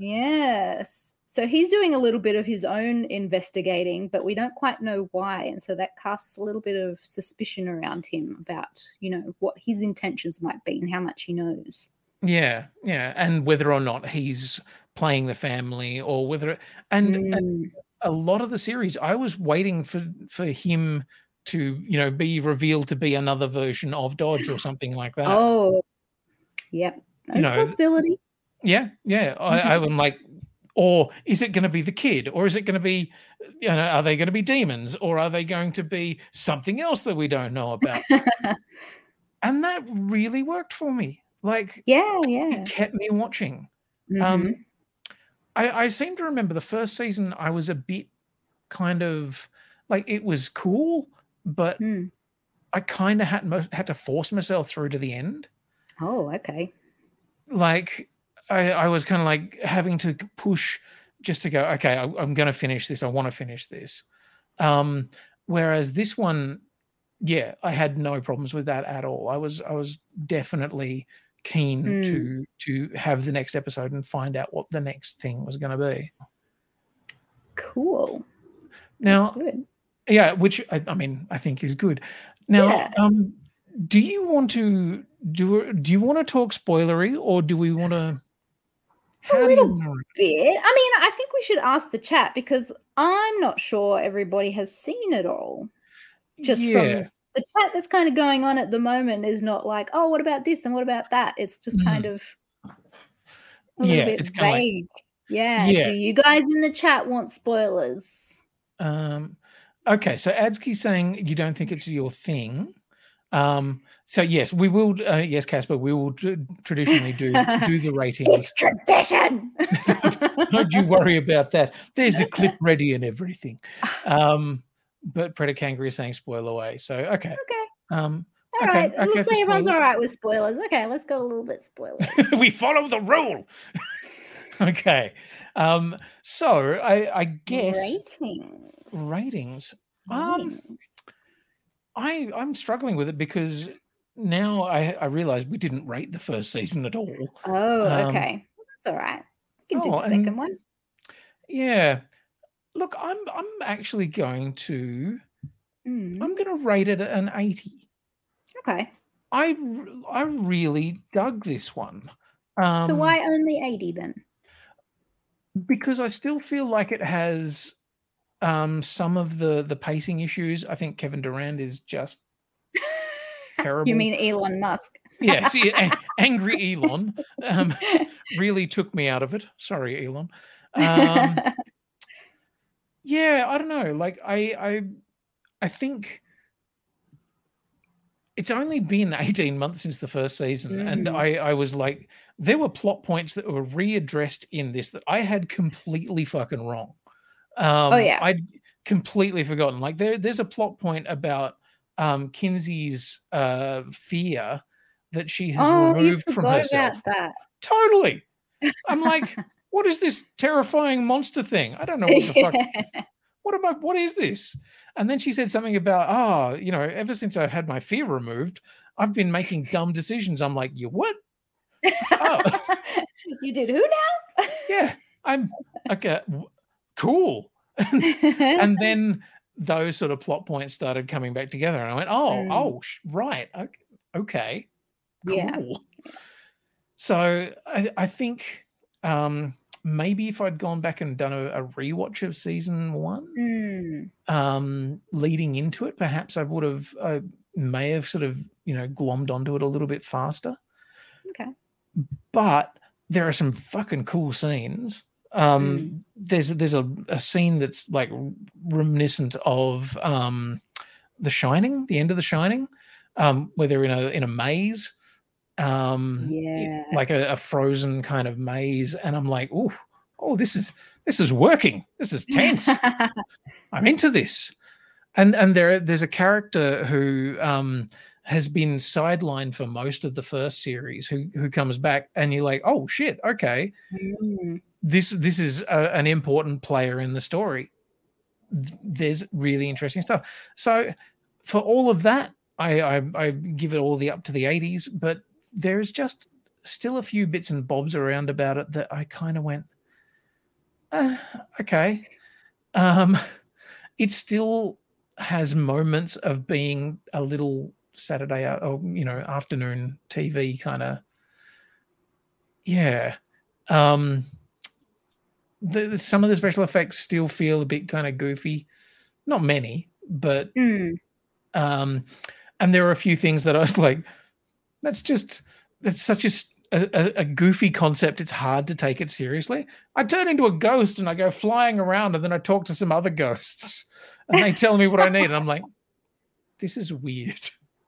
yes. So he's doing a little bit of his own investigating, but we don't quite know why. And so that casts a little bit of suspicion around him about, you know, what his intentions might be and how much he knows. Yeah, yeah. And whether or not he's playing the family or whether, and, and Mm. a lot of the series, I was waiting for, for him to, you know, be revealed to be another version of Dodge or something like that. Oh, yep. That's know, a possibility. Yeah, yeah. I, I am like, or is it going to be the kid? Or is it going to be, you know, are they going to be demons? Or are they going to be something else that we don't know about? And that really worked for me. Like, Yeah, yeah. it kept me watching. Mhm. Um, I, I seem to remember the first season, I was a bit kind of like, it was cool, but Hmm. I kind of had, mo- had to force myself through to the end. Oh, okay. Like, I, I was kind of like having to push just to go, okay, I, I'm going to finish this. I want to finish this. Um, whereas this one, yeah, I had no problems with that at all. I was, I was definitely keen Mm. to, to have the next episode and find out what the next thing was going to be. Cool. Now, That's good. yeah, which I, I mean, I think is good. Now, Yeah. um, do you want to do? Do you want to talk spoilery, or do we want to? How A do you little wanna- bit. I mean, I think we should ask the chat because I'm not sure everybody has seen it all. Just Yeah. from the chat that's kind of going on at the moment is not like, oh, what about this and what about that? It's just kind of a little Yeah, bit it's kinda like- vague. yeah. Yeah. Do you guys in the chat want spoilers? Um, okay, so Adski's saying you don't think it's your thing. Um, so yes, we will. Uh, yes, Casper, we will t- traditionally do do the ratings. It's tradition. Don't you worry about that. There's a clip ready and everything. Um, but Predator Kangaroo is saying spoil away. So okay. Okay. Um, All okay, right. It okay looks for like everyone's spoilers. all right with spoilers. Okay, let's go a little bit spoiler. We follow the rule. Okay. Um, so I, I guess Ratings. ratings. Um, Ratings. I I'm struggling with it because now I I realize we didn't rate the first season at all. Oh, Um, okay. That's all right. We can do oh, the second and- one. Yeah. Look, I'm I'm actually going to Mm, I'm going to rate it an eighty. okay. I r- I really dug this one. Um, So why only eighty then? Because I still feel like it has um, some of the the pacing issues. I think Kevin Durant is just terrible. You mean Elon Musk? Yeah, see, a- angry Elon um, really took me out of it. Sorry, Elon. Um, yeah, I don't know. Like, I, I, I think it's only been eighteen months since the first season, and Mhm. I, I was like, there were plot points that were readdressed in this that I had completely fucking wrong. Um, Oh, yeah. I'd completely forgotten. Like, there, there's a plot point about um, Kinsey's uh, fear that she has oh, you removed from forgot herself. about that. Totally. I'm like, what is this terrifying monster thing? I don't know what the fuck. What am I? What is this? And then she said something about, oh, you know, ever since I've had my fear removed, I've been making dumb decisions. I'm like, you what? Oh, You did who now? yeah. I'm okay. w- Cool. And then those sort of plot points started coming back together, and I went, oh, Mm. oh, sh- right, okay, okay, cool. Yeah. So I, I think um, maybe if I'd gone back and done a, a rewatch of season one, Mm, um, leading into it, perhaps I would have, I may have sort of, you know, glommed onto it a little bit faster. okay. But there are some fucking cool scenes. Um, There's there's a, a scene that's like reminiscent of um, The Shining, the end of The Shining, um, where they're in a in a maze, um, Yeah. like a, a frozen kind of maze, and I'm like, oh, oh, this is this is working. This is tense. I'm into this. And and there there's a character who um, has been sidelined for most of the first series who who comes back, and you're like, oh shit, okay, Mm, this this is a, an important player in the story. Th- There's really interesting stuff. So for all of that, I I, I give it all the up to the eighties, but there's just still a few bits and bobs around about it that I kind of went, uh, okay. Um, it still has moments of being a little Saturday uh, or you know afternoon T V kind of. Yeah. Um, the, the- some of the special effects still feel a bit kind of goofy. Not many, but mm. um, and there are a few things that I was like, that's just that's such a, s- a, a- a goofy concept. It's hard to take it seriously. I turn into a ghost and I go flying around, and then I talk to some other ghosts, and they tell me what I need, and I'm like, this is weird.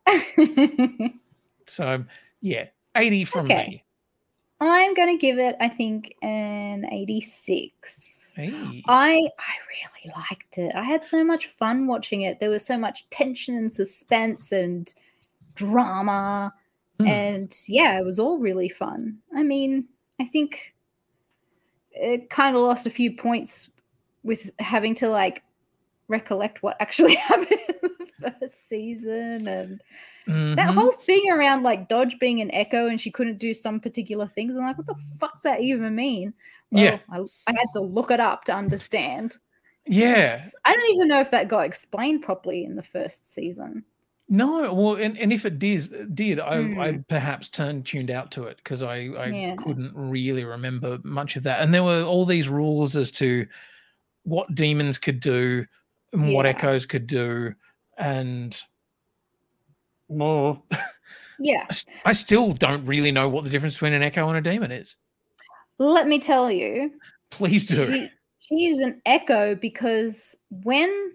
So yeah, eighty from Okay. me. I'm gonna give it, I think, an eighty-six. Hey. I I really liked it. I had so much fun watching it. There was so much tension and suspense and drama. Hmm. And yeah, it was all really fun. I mean, I think it kind of lost a few points with having to like recollect what actually happened in the first season, and that Mhm. whole thing around like Dodge being an echo and she couldn't do some particular things. I'm like, what the fuck's that even mean? Well, Yeah. I, I had to look it up to understand. Yeah. I don't even know if that got explained properly in the first season. No, well, and, and if it did, did I, Mm. I perhaps turned tuned out to it because I, I Yeah. couldn't really remember much of that. And there were all these rules as to what demons could do and what Yeah. echoes could do, and more. Yeah. I still don't really know what the difference between an echo and a demon is. Let me tell you. Please do. She, she is an echo because when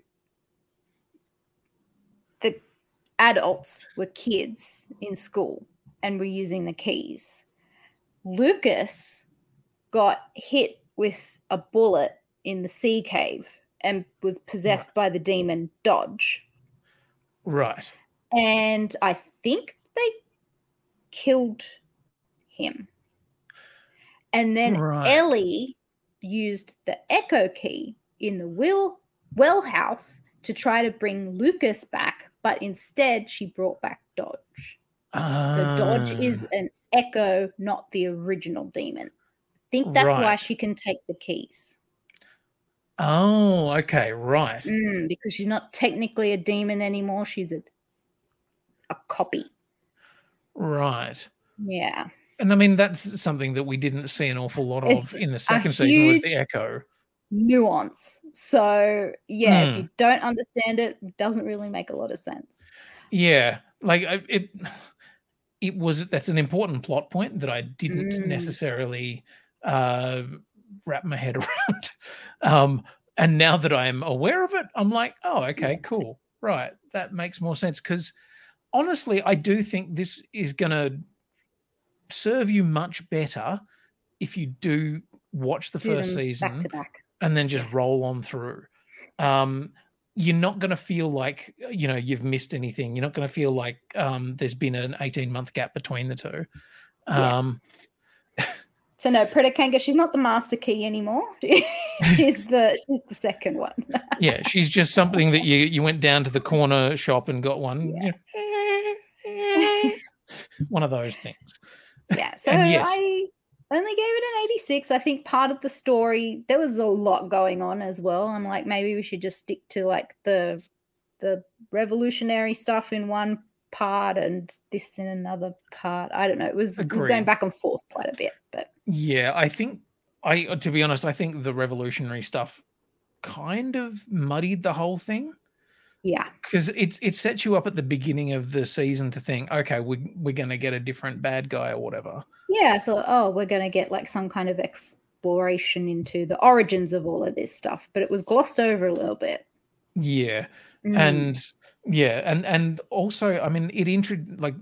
the adults were kids in school and were using the keys, Lucas got hit with a bullet in the sea cave and was possessed Right. by the demon Dodge. Right. And I think they killed him. And then Right. Ellie used the echo key in the will well house to try to bring Lucas back, but instead she brought back Dodge. So Dodge is Ah. an echo, not the original demon. I think that's why Right. she can take the keys. Oh, okay, right. Mm, because she's not technically a demon anymore. She's a a copy. Right. Yeah. And I mean, that's something that we didn't see an awful lot of It's in the a second season was the huge echo. nuance. So yeah, if Mm. you don't understand it, it doesn't really make a lot of sense. Yeah. Like I- it it was that's an important plot point that I didn't Mm. necessarily uh wrap my head around. Um and now that I'm aware of it, I'm like, oh, okay, cool. Right. That makes more sense. Because honestly, I do think this is gonna serve you much better if you do watch the Do first them season back to back. and then just roll on through. Um, you're not going to feel like, you know, you've missed anything. You're not going to feel like um, there's been an eighteen month gap between the two. Yeah. Um, So no, Predakanga, she's not the master key anymore. she's the she's the second one. yeah, she's just something that you you went down to the corner shop and got one. Yeah. you know, one of those things. Yeah. So And yes. I only gave it an eighty-six. I think part of the story, there was a lot going on as well. I'm like, maybe we should just stick to like the the revolutionary stuff in one part and this in another part. I don't know. It was it was going Agreed. back and forth quite a bit, but Yeah, I think I to be honest, I think the revolutionary stuff kind of muddied the whole thing. yeah. Because it's it sets you up at the beginning of the season to think, okay, we we're gonna get a different bad guy or whatever. Yeah, I thought, oh, we're going to get like some kind of exploration into the origins of all of this stuff, but it was glossed over a little bit. Yeah, Mm. and yeah, and and also, I mean, it intro like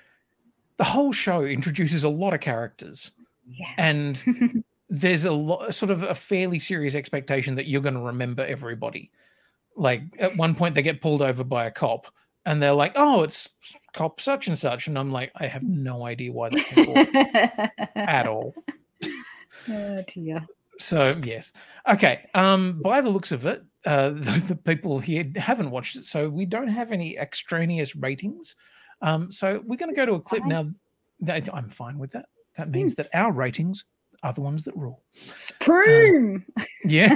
the whole show introduces a lot of characters, Yeah. and there's a lot, sort of a fairly serious expectation that you're going to remember everybody. Like at one point, they get pulled over by a cop, and they're like, "Oh, it's cop such and such," and I'm like, I have no idea why that's important at all. Oh dear. So yes, okay. Um, by the looks of it, uh, the, the people here haven't watched it, so we don't have any extraneous ratings. Um, so we're going to go to a clip Fine. now. That, I'm fine with that. That means that our ratings are the ones that rule. Spring. Yeah,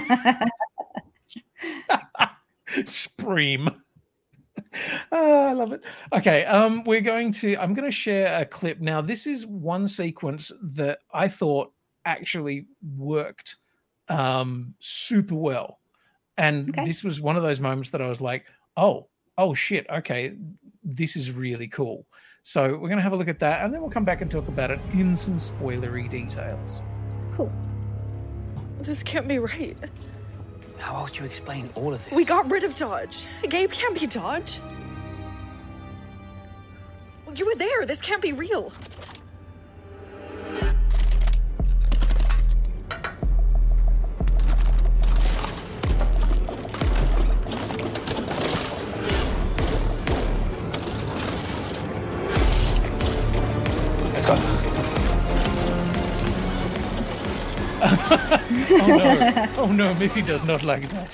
Spreem. Oh, I love it. Okay, um, we're going to. I'm going to share a clip now. This is one sequence that I thought actually worked um, super well, and Okay. this was one of those moments that I was like, "Oh, oh shit! Okay, this is really cool." So we're going to have a look at that, and then we'll come back and talk about it in some spoilery details. Cool. This can't be right. How else do you explain all of this? We got rid of Dodge. Gabe can't be Dodge. You were there. This can't be real. Let's go. Oh no! Oh no! Missy does not like that.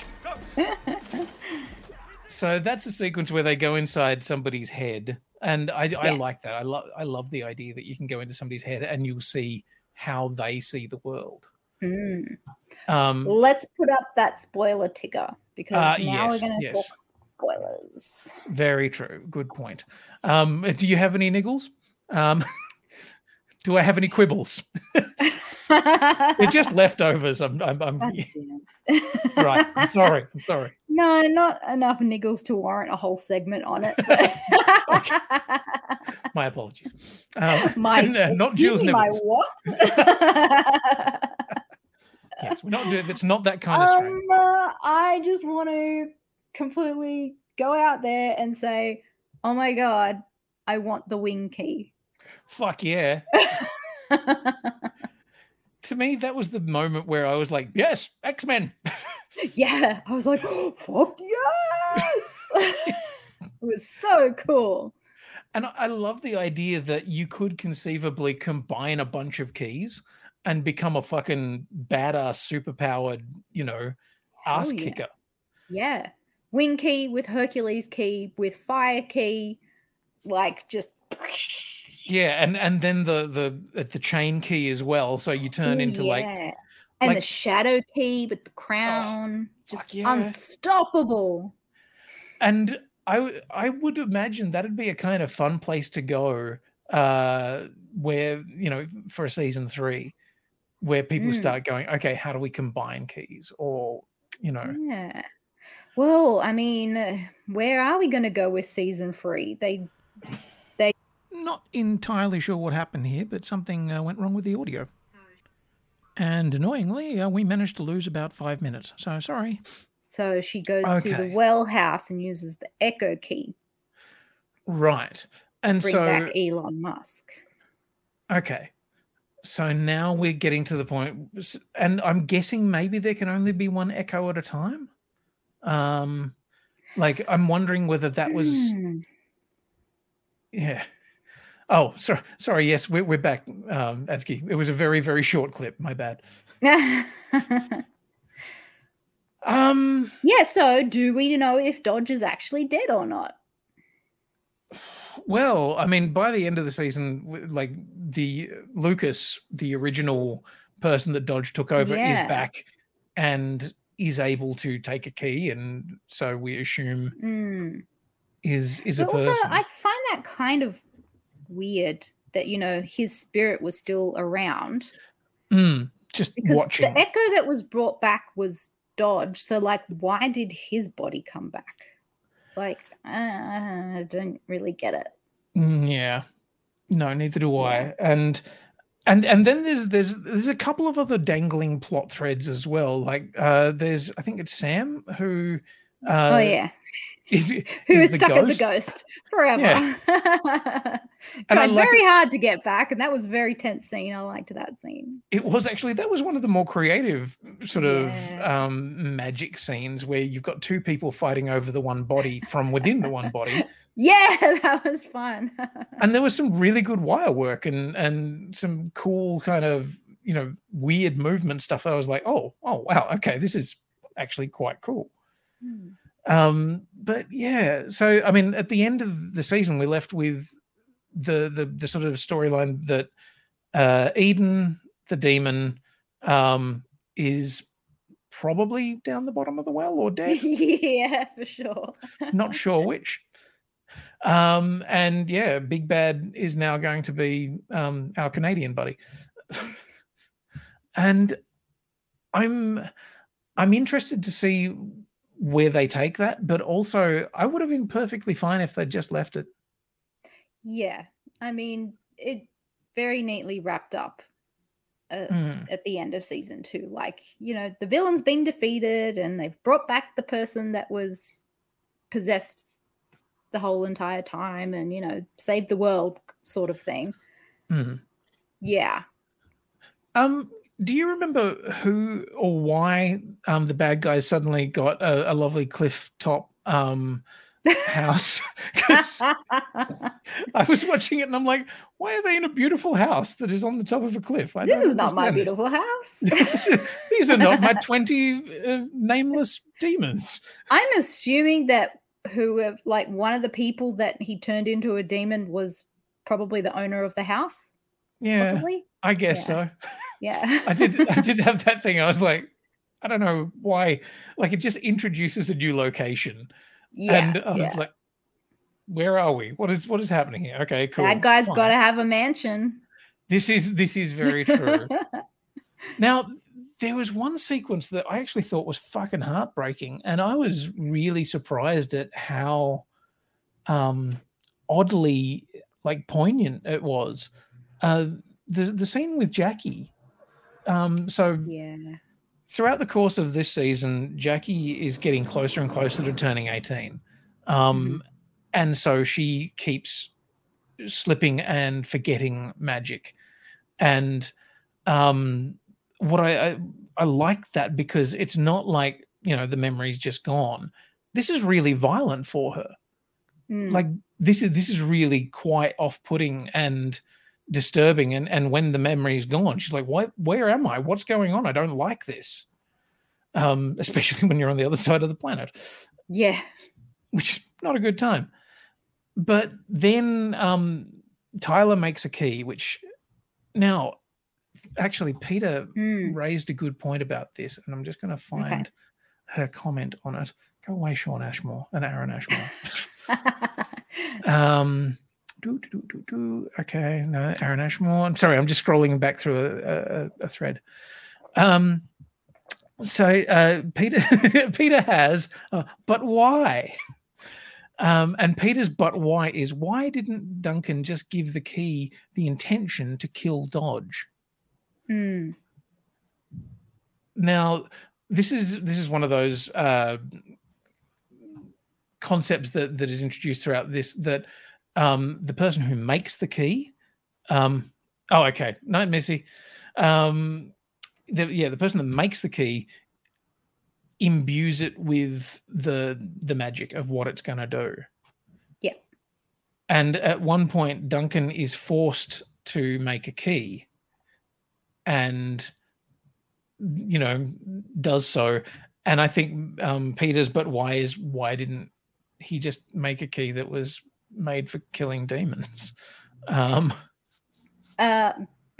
So that's a sequence where they go inside somebody's head, and I, I Yes. like that. I love I love the idea that you can go into somebody's head and you'll see how they see the world. Mm. Um, Let's put up that spoiler ticker because uh, now yes, we're going to yes. talk spoilers. Very true. Good point. Um, do you have any niggles? Um, do I have any quibbles? They're just leftovers. I'm, I'm, I'm right. I'm sorry. I'm sorry. No, not enough niggles to warrant a whole segment on it. My apologies. Um, my and, uh, not Jill's me, my nibbles. what? Yes, we're not doing. It's not that kind of um, strain. uh, I just want to completely go out there and say, "Oh my god, I want the wing key." Fuck yeah. To me, that was the moment where I was like, yes, X-Men. Yeah. I was like, oh, fuck yes. It was so cool. And I love the idea that you could conceivably combine a bunch of keys and become a fucking badass, superpowered, you know, ass Oh, yeah. kicker. Yeah. Wing key with Hercules key with fire key, like just... Yeah, and and then the the the chain key as well. So you turn Ooh, into yeah. like and like, the shadow key with the crown, oh, just yeah. unstoppable. And I I would imagine that'd be a kind of fun place to go, uh, where you know for a season three, where people Mm. start going, okay, how do we combine keys, or you know, Yeah. Well, I mean, uh, where are we going to go with season three? They they not entirely sure what happened here, but something uh, went wrong with the audio. And annoyingly, uh, we managed to lose about five minutes. So sorry. So she goes to Okay. the well house and uses the echo key. Right. And Bring so, back Elon Musk. okay. So now we're getting to the point, and I'm guessing maybe there can only be one echo at a time. Um, like I'm wondering whether that was, Hmm. yeah. Oh, sorry. Sorry. Yes, we're we're back, um, Atsuki. It was a very very short clip. My bad. Um. Yeah, so do we know if Dodge is actually dead or not? Well, I mean, by the end of the season, w- like the Lucas, the original person that Dodge took over, is Yeah. back and is able to take a key, and so we assume Mm. is is a But also, person. I find that kind of weird that, you know, his spirit was still around. Mm, just Because watching. the echo that was brought back was Dodge. So, like, why did his body come back? Like, uh, I don't really get it. Mm, yeah. No, neither do I. And and and then there's there's there's a couple of other dangling plot threads as well. Like uh there's I think it's Sam who uh oh, yeah. is, Who is is the stuck ghost. as a ghost forever. Yeah. And I Tried like very it- hard to get back, and that was a very tense scene. I liked that scene. It was actually that was one of the more creative sort Yeah. of um magic scenes where you've got two people fighting over the one body from within the one body. Yeah, that was fun. And there was some really good wire work and and some cool kind of you know weird movement stuff that I was like, oh oh wow, okay, this is actually quite cool. Hmm. Um but yeah, so I mean at the end of the season we're left with the the the sort of storyline that uh Eden the demon um is probably down the bottom of the well or dead. Yeah, for sure. Not sure which. Um, and yeah, Big Bad is now going to be um, our Canadian buddy. And I'm I'm interested to see where they take that, but also I would have been perfectly fine if they'd just left it. Yeah, I mean, it very neatly wrapped up uh, Mm. at the end of season two. Like, you know, the villain's been defeated and they've brought back the person that was possessed the whole entire time and, you know, saved the world sort of thing. Mhm. Yeah. Um, do you remember who or why um, the bad guys suddenly got a, a lovely cliff top um, house? 'Cause I was watching it and I'm like, why are they in a beautiful house that is on the top of a cliff? I This don't is not my understand this. beautiful house. These are not my twenty uh, nameless demons. I'm assuming that who have, like, one of the people that he turned into a demon was probably the owner of the house. Yeah, possibly. I guess Yeah. so. Yeah. I did I did have that thing. I was like, I don't know why. Like, it just introduces a new location. Yeah, And I was yeah. like, where are we? What is what is happening here? Okay, cool. Bad guy's fine. got to have a mansion. This is this is very true. Now, there was one sequence that I actually thought was fucking heartbreaking, and I was really surprised at how um, oddly like poignant it was. Uh, the the scene with Jackie. Um, so Yeah. throughout the course of this season, Jackie is getting closer and closer to turning eighteen, um, Mm-hmm. and so she keeps slipping and forgetting magic, and um, what I, I I like that because it's not like, you know, the memory's just gone. This is really violent for her. Mm. Like this is this is really quite off-putting and disturbing. And and when the memory's gone, she's like, "What? Where am I? What's going on? I don't like this." Um, especially when you're on the other side of the planet. Yeah. Which not a good time. But then um, Tyler makes a key, which now actually Peter Mm. raised a good point about this, and I'm just going to find Okay. her comment on it. Go away, Sean Ashmore and Aaron Ashmore. um, do, do, do, do. Okay, no, Aaron Ashmore. I'm sorry, I'm just scrolling back through a, a, a thread. Um, so uh, Peter, Peter has, uh, but why? Um, and Peter's but why is why didn't Duncan just give the key the intention to kill Dodge? Mm. Now, this is this is one of those uh, concepts that that is introduced throughout this, that um, the person who makes the key, um, oh, okay, no, Missy, um, the, yeah, the person that makes the key imbues it with the the magic of what it's going to do. Yeah. And at one point, Duncan is forced to make a key, and you know does so. And I think um, Peter's but why is why didn't he just make a key that was made for killing demons? Um, Uh,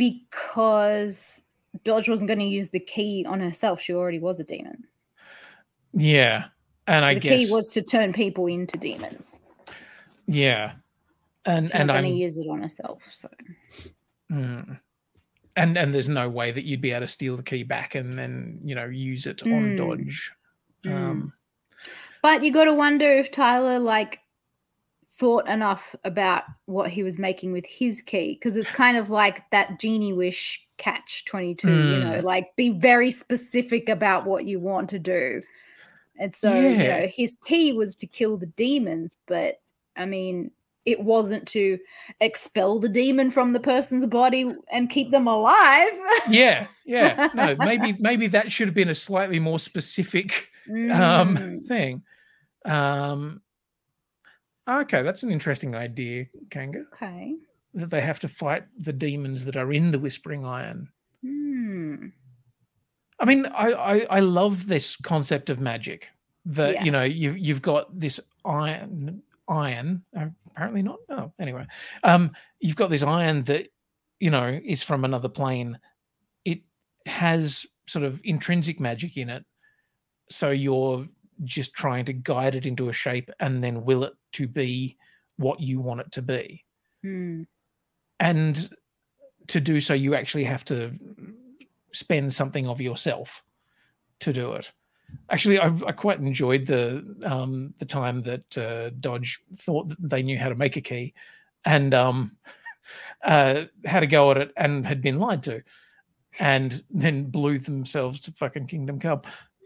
because Dodge wasn't going to use the key on herself. She already was a demon. yeah, and So I the guess key was to turn people into demons. yeah, and She's and not going I'm to use it on herself. So mm, and and there's no way that you'd be able to steal the key back and then you know use it on Mm. Dodge. Um, But you got to wonder if Tyler like thought enough about what he was making with his key, because it's kind of like that genie wish catch twenty-two, you know, Mm. like be very specific about what you want to do. And so, you Yeah. know, his key was to kill the demons, but I mean, it wasn't to expel the demon from the person's body and keep them alive. Yeah, yeah. No, maybe maybe that should have been a slightly more specific um Mm. thing. Um okay, that's an interesting idea, Kanga. Okay. That they have to fight the demons that are in the Whispering Iron. Hmm. I mean, I I, I love this concept of magic. That Yeah. you know, you you've got this iron iron, uh, apparently not. Oh, anyway. Um, you've got this iron that, you know, is from another plane. It has sort of intrinsic magic in it. So you're just trying to guide it into a shape and then will it to be what you want it to be. Hmm. And to do so, you actually have to spend something of yourself to do it. Actually, I, I quite enjoyed the um, the time that uh, Dodge thought that they knew how to make a key, and um, uh, had a go at it and had been lied to, and then blew themselves to fucking Kingdom Come.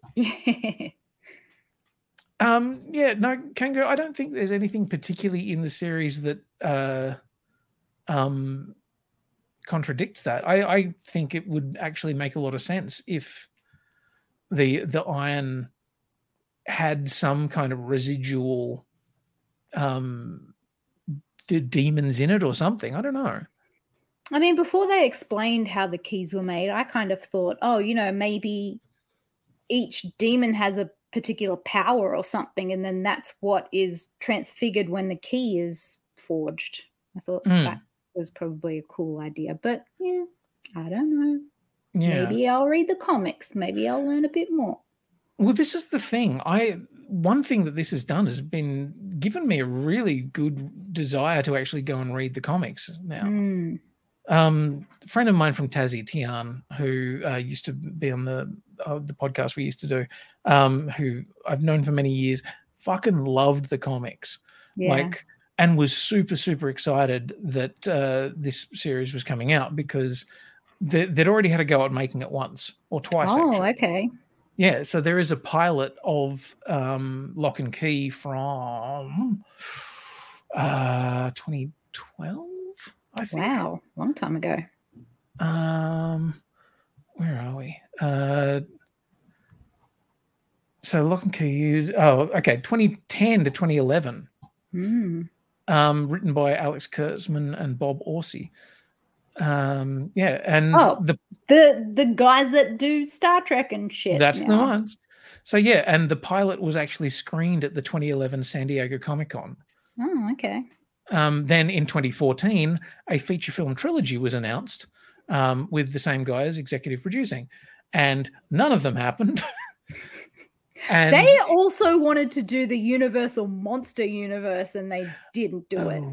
Um, yeah, no, Kango, I don't think there's anything particularly in the series that uh, um, contradicts that. I, I think it would actually make a lot of sense if the the iron had some kind of residual um, d- demons in it or something. I don't know. I mean, before they explained how the keys were made, I kind of thought, oh, you know, maybe each demon has a particular power or something, and then that's what is transfigured when the key is forged. I thought Mm. that was probably a cool idea. But yeah, I don't know. Yeah. Maybe I'll read the comics. Maybe I'll learn a bit more. Well, this is the thing. I one thing that this has done has been given me a really good desire to actually go and read the comics now. Mm. Um, a friend of mine from Tassie, Tian, who uh, used to be on the uh, the podcast we used to do, um, who I've known for many years, fucking loved the comics, Yeah. like, and was super super excited that uh, this series was coming out because they, they'd already had a go at making it once or twice. Oh, actually. okay. Yeah, so there is a pilot of um, Lock and Key from uh, twenty twelve, I think. Wow, long time ago. Um, where are we? Uh, so Lock and Key. Oh, okay, twenty ten to twenty eleven. Mm. Um, written by Alex Kurtzman and Bob Orsi. Um, yeah, and Oh, the the the guys that do Star Trek and shit. That's the now. ones. So yeah, and the pilot was actually screened at the twenty eleven San Diego Comic-Con. Oh, okay. Um, then in twenty fourteen, a feature film trilogy was announced um, with the same guys executive producing, and none of them happened. and They also wanted to do the Universal Monster Universe, and they didn't do it.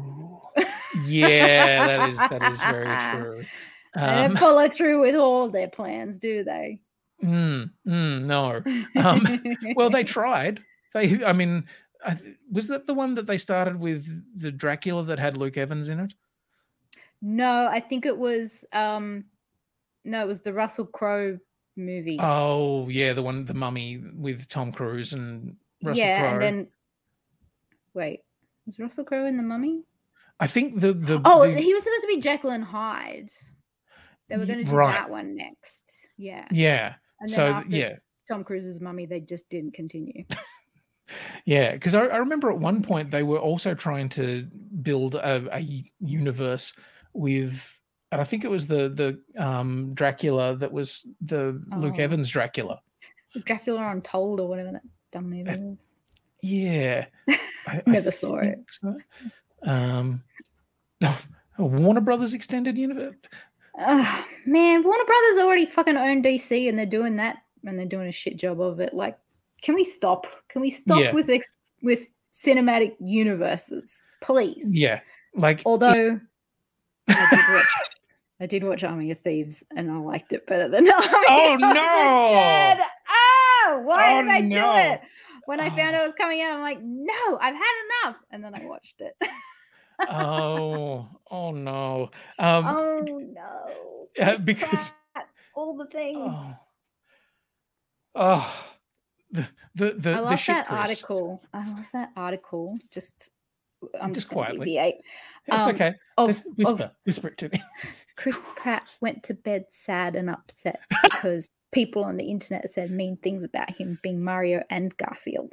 yeah, that is that is very true. They Um, don't follow through with all their plans, do they? mm, mm, no. Um, well, they tried. They, I mean, I, th- was that the one that they started with the Dracula that had Luke Evans in it? No, I think it was. Um, no, it was the Russell Crowe movie. Oh, yeah, the one, the Mummy with Tom Cruise and Russell yeah, Crowe. and then wait, was Russell Crowe in the Mummy? I think the the Oh, the- he was supposed to be Jekyll and Hyde. They were Ye- going to do right. that one next. Yeah. yeah. And then So after yeah, Tom Cruise's Mummy, they just didn't continue. yeah, because I, I remember at one point they were also trying to build a, a universe with, and I think it was the the um, Dracula that was the Luke Oh. Evans Dracula. Dracula Untold or whatever that dumb movie was. Yeah, I, Never I saw it. think so. Um, Warner Brothers extended universe. Ugh, man, Warner Brothers already fucking own D C, and they're doing that, and they're doing a shit job of it. Like, can we stop? Can we stop Yeah. with ex- with cinematic universes, please? Yeah, like Although it's- I did watch, I did watch Army of Thieves, and I liked it better than Army Oh, of no! the Dead. Oh, why Oh, did I no. do it? When I found Oh. out it was coming out, I'm like, no, I've had enough, and then I watched it. oh, oh no. Um, oh no! uh, Chris because Pratt, all the things. oh, oh, the the the, I the love shit that Chris. article. I love that article. Just, I'm Just just, gonna quietly. deviate. It's Um, okay. Of, Just whisper, of whisper it to me. Chris Pratt went to bed sad and upset because people on the internet said mean things about him being Mario and Garfield.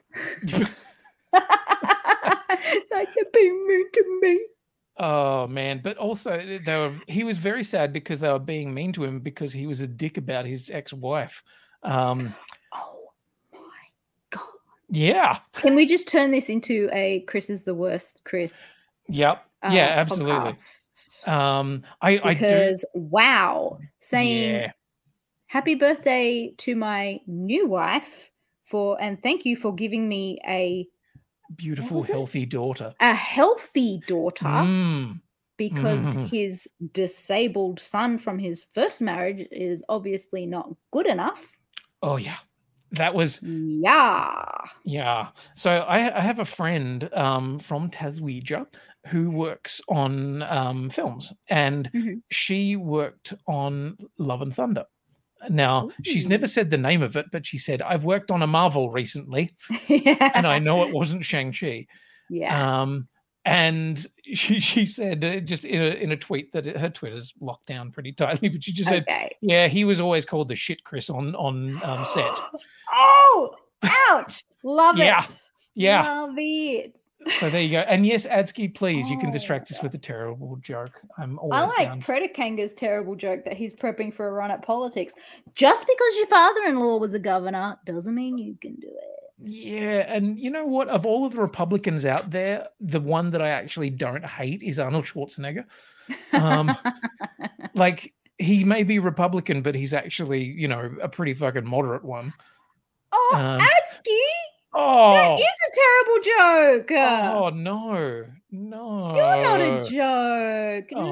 It's like they're being mean to me. Oh man, but also they were. He was very sad because they were being mean to him because he was a dick about his ex-wife. Um, Oh my god! yeah. Can we just turn this into a Chris is the worst Chris? Yep. uh, yeah. Absolutely. podcast? Um, I I do. Because wow, saying Yeah. happy birthday to my new wife for and thank you for giving me a Beautiful, was it? healthy daughter. a healthy daughter Mm. because Mhm. his disabled son from his first marriage is obviously not good enough. Oh yeah, that was Yeah. yeah. So I, I have a friend um, from Taswegia who works on um, films, and Mhm. she worked on Love and Thunder. Now she's Ooh. never said the name of it, but she said I've worked on a Marvel recently, yeah. and I know it wasn't Shang-Chi. Yeah. Um, and she she said uh, just in a in a tweet that it, her Twitter's locked down pretty tightly, but she just said, Okay. "Yeah, he was always called the shit Chris on on um, set." Oh, ouch. Love Yeah. it. Yeah. Love it. So there you go. And yes, Adsky, please, you can Oh, distract us God. with a terrible joke. I'm I always like down. Predakanga's terrible joke that he's prepping for a run at politics. Just because your father-in-law was a governor doesn't mean you can do it. Yeah, and you know what? Of all of the Republicans out there, the one that I actually don't hate is Arnold Schwarzenegger. Um, like he may be Republican, but he's actually, you know, a pretty fucking moderate one. Oh, Um, Adsky! Oh, That is a terrible joke. oh no, no. You're not a joke. Oh,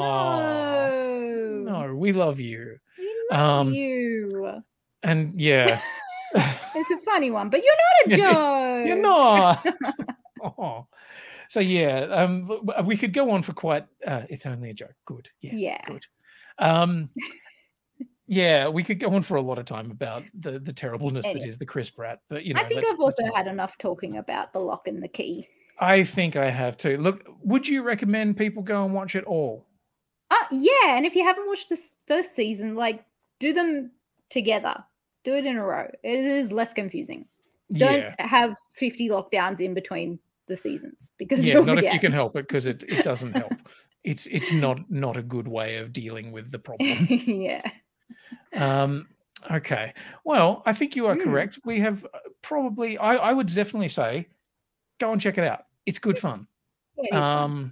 no. No, we love you. We love Um, you. And yeah. It's a funny one, but you're not a Yes, joke. You're not. Oh. So yeah, um, we could go on for quite. Uh, it's only a joke. Good. Yes. Yeah. Good. Um, yeah, we could go on for a lot of time about the the terribleness Anyway. that is the Chris Pratt. But you know, I think that's- I've also had enough talking about The Lock and the Key. I think I have too. Look, would you recommend people go and watch it all? Uh, yeah, and if you haven't watched this first season, like do them together. Do it in a row. It is less confusing. Don't Yeah. have fifty lockdowns in between the seasons because Yeah, you'll not forget. if you can help it, because it, it doesn't help. It's it's not not a good way of dealing with the problem. yeah. Um, okay. Well, I think you are Mm. correct. We have uh, probably, I, I would definitely say, go and check it out. It's good fun. Yeah, it is fun. Um,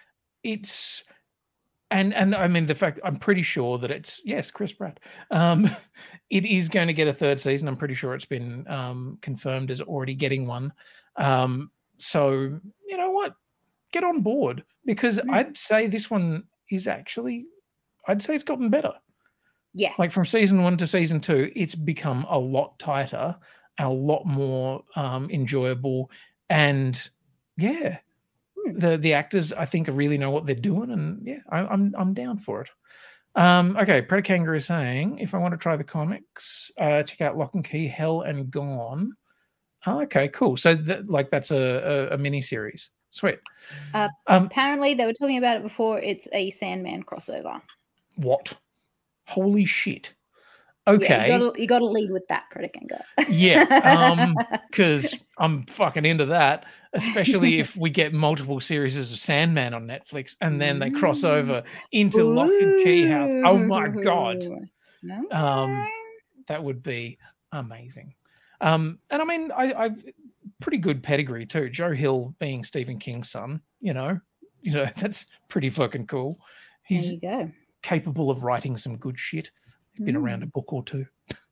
it's, and, and I mean, the fact, I'm pretty sure that it's, yes, Chris Pratt. Um, it is going to get a third season. I'm pretty sure it's been um, confirmed as already getting one. Um, so, you know what? Get on board, because Mm. I'd say this one is actually, I'd say it's gotten better. Yeah. Like from season one to season two, it's become a lot tighter and a lot more um, enjoyable. And yeah, Hmm. the the actors I think really know what they're doing, and yeah, I, I'm I'm down for it. Um, okay, Predator Kangaroo is saying if I want to try the comics, uh, check out Lock and Key, Hell and Gone. Oh, okay, cool. So that like that's a a, a mini series. Sweet. Uh, Um, apparently, they were talking about it before. It's a Sandman crossover. what? Holy shit. Yeah, Okay. you gotta, you gotta lead with that, Predator Kangaroo. Yeah, um, because I'm fucking into that, especially if we get multiple series of Sandman on Netflix and then they cross over into Lock and Key House. Oh my god, No. um, that would be amazing. Um, and I mean, I, I've pretty good pedigree too. Joe Hill being Stephen King's son, you know, you know that's pretty fucking cool. There He's you go. capable of writing some good shit. Been Mm. around a book or two.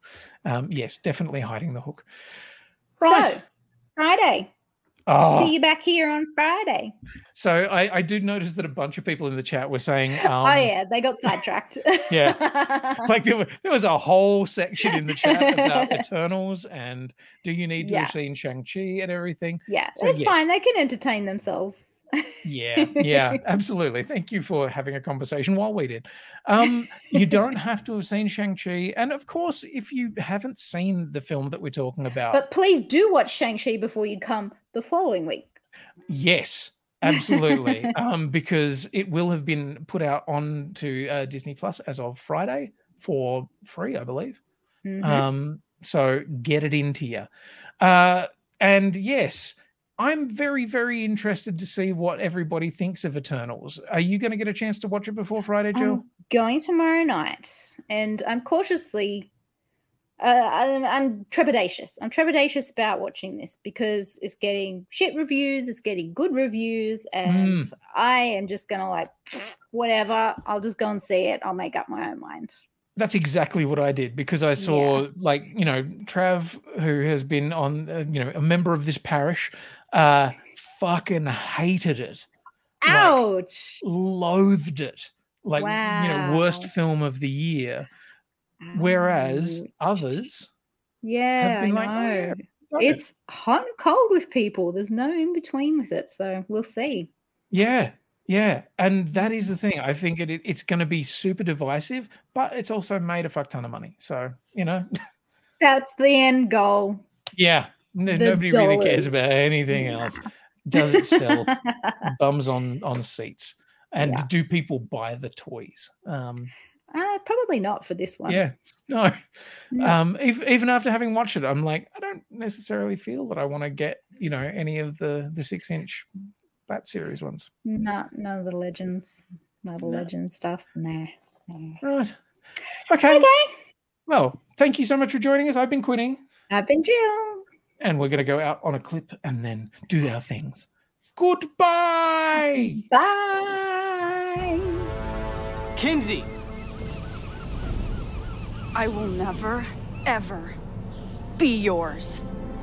Um, yes, definitely hiding the hook. Right. So, Friday. Oh, See you back here on Friday. so I, I do notice that a bunch of people in the chat were saying, um, oh, yeah. They got sidetracked. yeah, like there, were, there was a whole section in the chat about Eternals and do you need to Yeah. have seen Shang-Chi and everything. yeah, So, that's yes. fine. They can entertain themselves. Yeah, yeah, absolutely. Thank you for having a conversation while we did. Um, you don't have to have seen Shang-Chi. And of course, if you haven't seen the film that we're talking about, But please do watch Shang-Chi before you come the following week. yes, absolutely. um, because it will have been put out on to uh, Disney Plus as of Friday for free, I believe. Mhm. Um, so get it into you. Uh, and yes, I'm very, very interested to see what everybody thinks of Eternals. Are you going to get a chance to watch it before Friday, Jill? I'm going tomorrow night, and I'm cautiously, uh, I'm, I'm trepidatious. I'm trepidatious about watching this because it's getting shit reviews, it's getting good reviews, and Mm. I am just gonna like, whatever. I'll just go and see it. I'll make up my own mind. That's exactly what I did because I saw, Yeah. like, you know, Trav, who has been on, uh, you know, a member of this parish, uh, fucking hated it. Like, Ouch! loathed it. Like, you know, worst Wow. film of the year. Whereas Ouch. others yeah, have been I like, oh, yeah, know. love it. It's hot and cold with people. There's no in between with it, so we'll see. Yeah, yeah. And that is the thing. I think it, it's going to be super divisive, but it's also made a fuck ton of money. So, you know, That's the end goal. yeah, no, The nobody really cares dollars. about anything else. Does it sell bums on, on seats? And Yeah. do people buy the toys? Um, Uh, probably not for this one. yeah, no. No. Um, if, even after having watched it, I'm like, I don't necessarily feel that I want to get, you know, any of the, the six inch Bat series ones. No, none of the legends. None of the No. legend stuff. Nah. nah. Right. Okay. Okay. Well, thank you so much for joining us. I've been Quinny. I've been Jill. And we're going to go out on a clip and then do our things. Goodbye! Bye! Kinsey! I will never, ever be yours.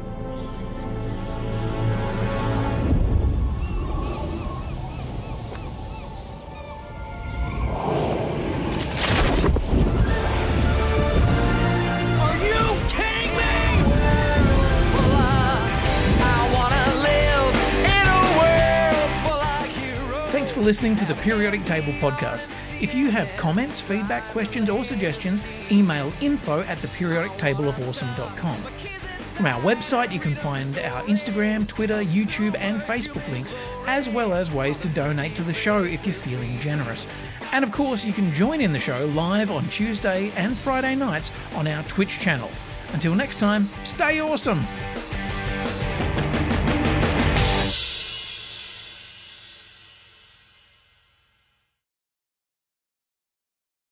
Thanks for listening to the Periodic Table podcast. If you have comments, feedback, questions, or suggestions, email info at the periodic table of awesome dot com. From our website, you can find our Instagram, Twitter, YouTube, and Facebook links, as well as ways to donate to the show if you're feeling generous. And of course, you can join in the show live on Tuesday and Friday nights on our Twitch channel. Until next time, stay awesome!